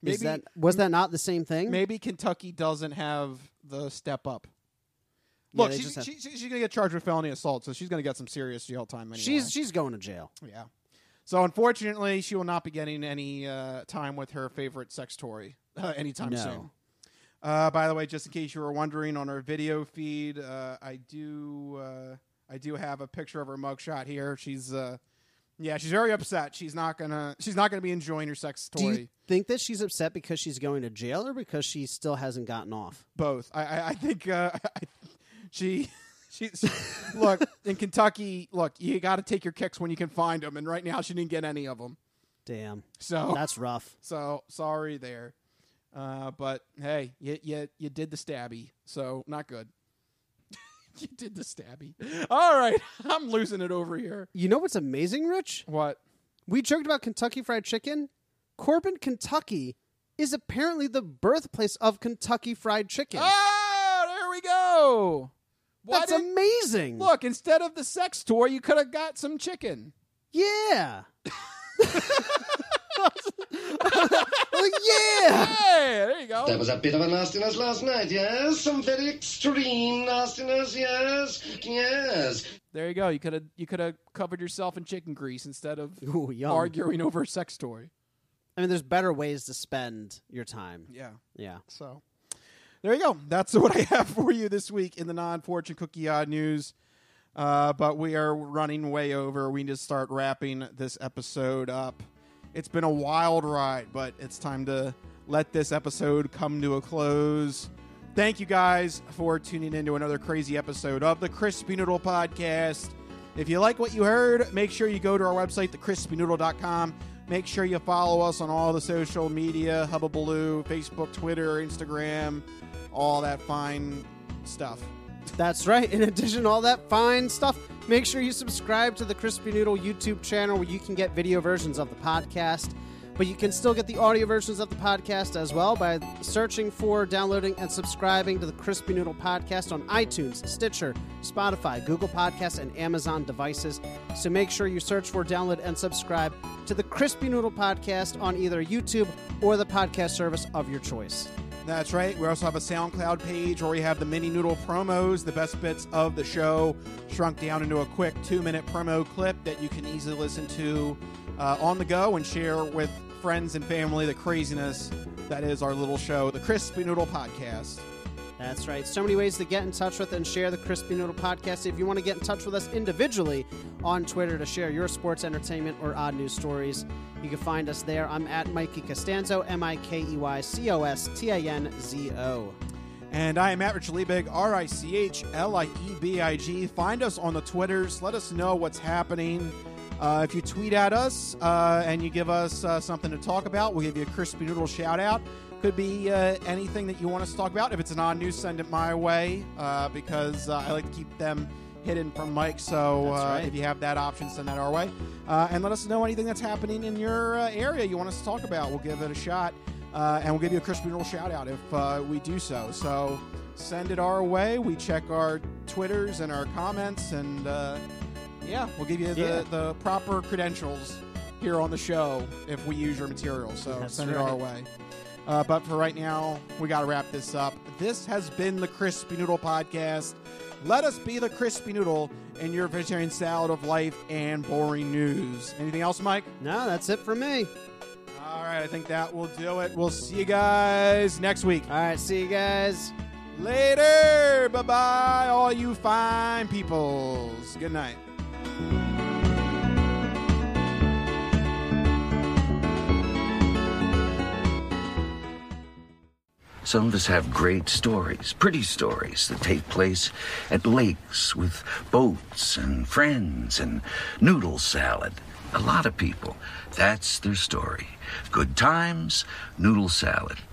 Maybe, Is that was that not the same thing? Maybe Kentucky doesn't have the step up. Yeah, Look, they she's, just have- she, she's going to get charged with felony assault, so she's going to get some serious jail time anyway. She's she's going to jail. Yeah. So unfortunately, she will not be getting any uh, time with her favorite sex toy uh, anytime No. soon. Uh, by the way, just in case you were wondering, on our video feed, uh, I do uh, I do have a picture of her mugshot here. She's uh, yeah, she's very upset. She's not gonna she's not gonna be enjoying her sex toy. Do you think that she's upset because she's going to jail or because she still hasn't gotten off? Both. I I, I think uh, I, she. She, she, look, in Kentucky, look, you got to take your kicks when you can find them, and right now she didn't get any of them. Damn. So that's rough. So sorry there, uh, but hey, you, you you did the stabby, so not good. You did the stabby. All right, I'm losing it over here. You know what's amazing, Rich? What? We joked about Kentucky Fried Chicken. Corbin, Kentucky is apparently the birthplace of Kentucky Fried Chicken. Oh, there we go. Why That's didn't- amazing. Look, instead of the sex toy, you could have got some chicken. Yeah. Like, yeah. Hey, there you go. That was a bit of a nastiness last night, yes? Some very extreme nastiness, yes? Yes. There you go. You could have you could have covered yourself in chicken grease instead of Ooh, yum. arguing over a sex toy. I mean, there's better ways to spend your time. Yeah. Yeah. So there you go. That's what I have for you this week in the non-fortune cookie odd news. Uh, but we are running way over. We need to start wrapping this episode up. It's been a wild ride, but it's time to let this episode come to a close. Thank you guys for tuning in to another crazy episode of the Crispy Noodle Podcast. If you like what you heard, make sure you go to our website, the crispy noodle dot com. Make sure you follow us on all the social media, Hubbabaloo, Facebook, Twitter, Instagram, all that fine stuff. That's right. In addition to all that fine stuff, make sure you subscribe to the Crispy Noodle YouTube channel where you can get video versions of the podcast. But you can still get the audio versions of the podcast as well by searching for, downloading, and subscribing to the Crispy Noodle Podcast on iTunes, Stitcher, Spotify, Google Podcasts, and Amazon devices. So make sure you search for, download, and subscribe to the Crispy Noodle Podcast on either YouTube or the podcast service of your choice. That's right. We also have a SoundCloud page where we have the mini noodle promos, the best bits of the show, shrunk down into a quick two-minute promo clip that you can easily listen to uh, on the go and share with friends and family the craziness that is our little show, the Crispy Noodle Podcast. That's right. So many ways to get in touch with and share the Crispy Noodle Podcast. If you want to get in touch with us individually on Twitter to share your sports, entertainment, or odd news stories, you can find us there. I'm at Mikey Costanzo, M I K E Y C O S T A N Z O. And I am Matt Rich Liebig, R I C H L I E B I G. Find us on the Twitters. Let us know what's happening. Uh, if you tweet at us uh, and you give us uh, something to talk about, we'll give you a Crispy Noodle shout-out. Could be uh, anything that you want us to talk about. If it's an odd news, send it my way uh, because uh, I like to keep them hidden from Mike. So uh, right. if you have that option, send that our way. Uh, and let us know anything that's happening in your uh, area you want us to talk about. We'll give it a shot. Uh, and we'll give you a Crispy Noodle shout-out if uh, we do so. So send it our way. We check our Twitters and our comments. And, uh, yeah, we'll give you the, Yeah. the proper credentials here on the show if we use your material. So That's send it right. our way. Uh, but for right now, we got to wrap this up. This has been the Crispy Noodle Podcast. Let us be the Crispy Noodle in your vegetarian salad of life and boring news. Anything else, Mike? No, that's it for me. All right, I think that will do it. We'll see you guys next week. All right, see you guys. Later. Bye-bye, all you fine peoples. Good night. Some of us have great stories, pretty stories that take place at lakes with boats and friends and noodle salad. A lot of people, that's their story. Good times, noodle salad.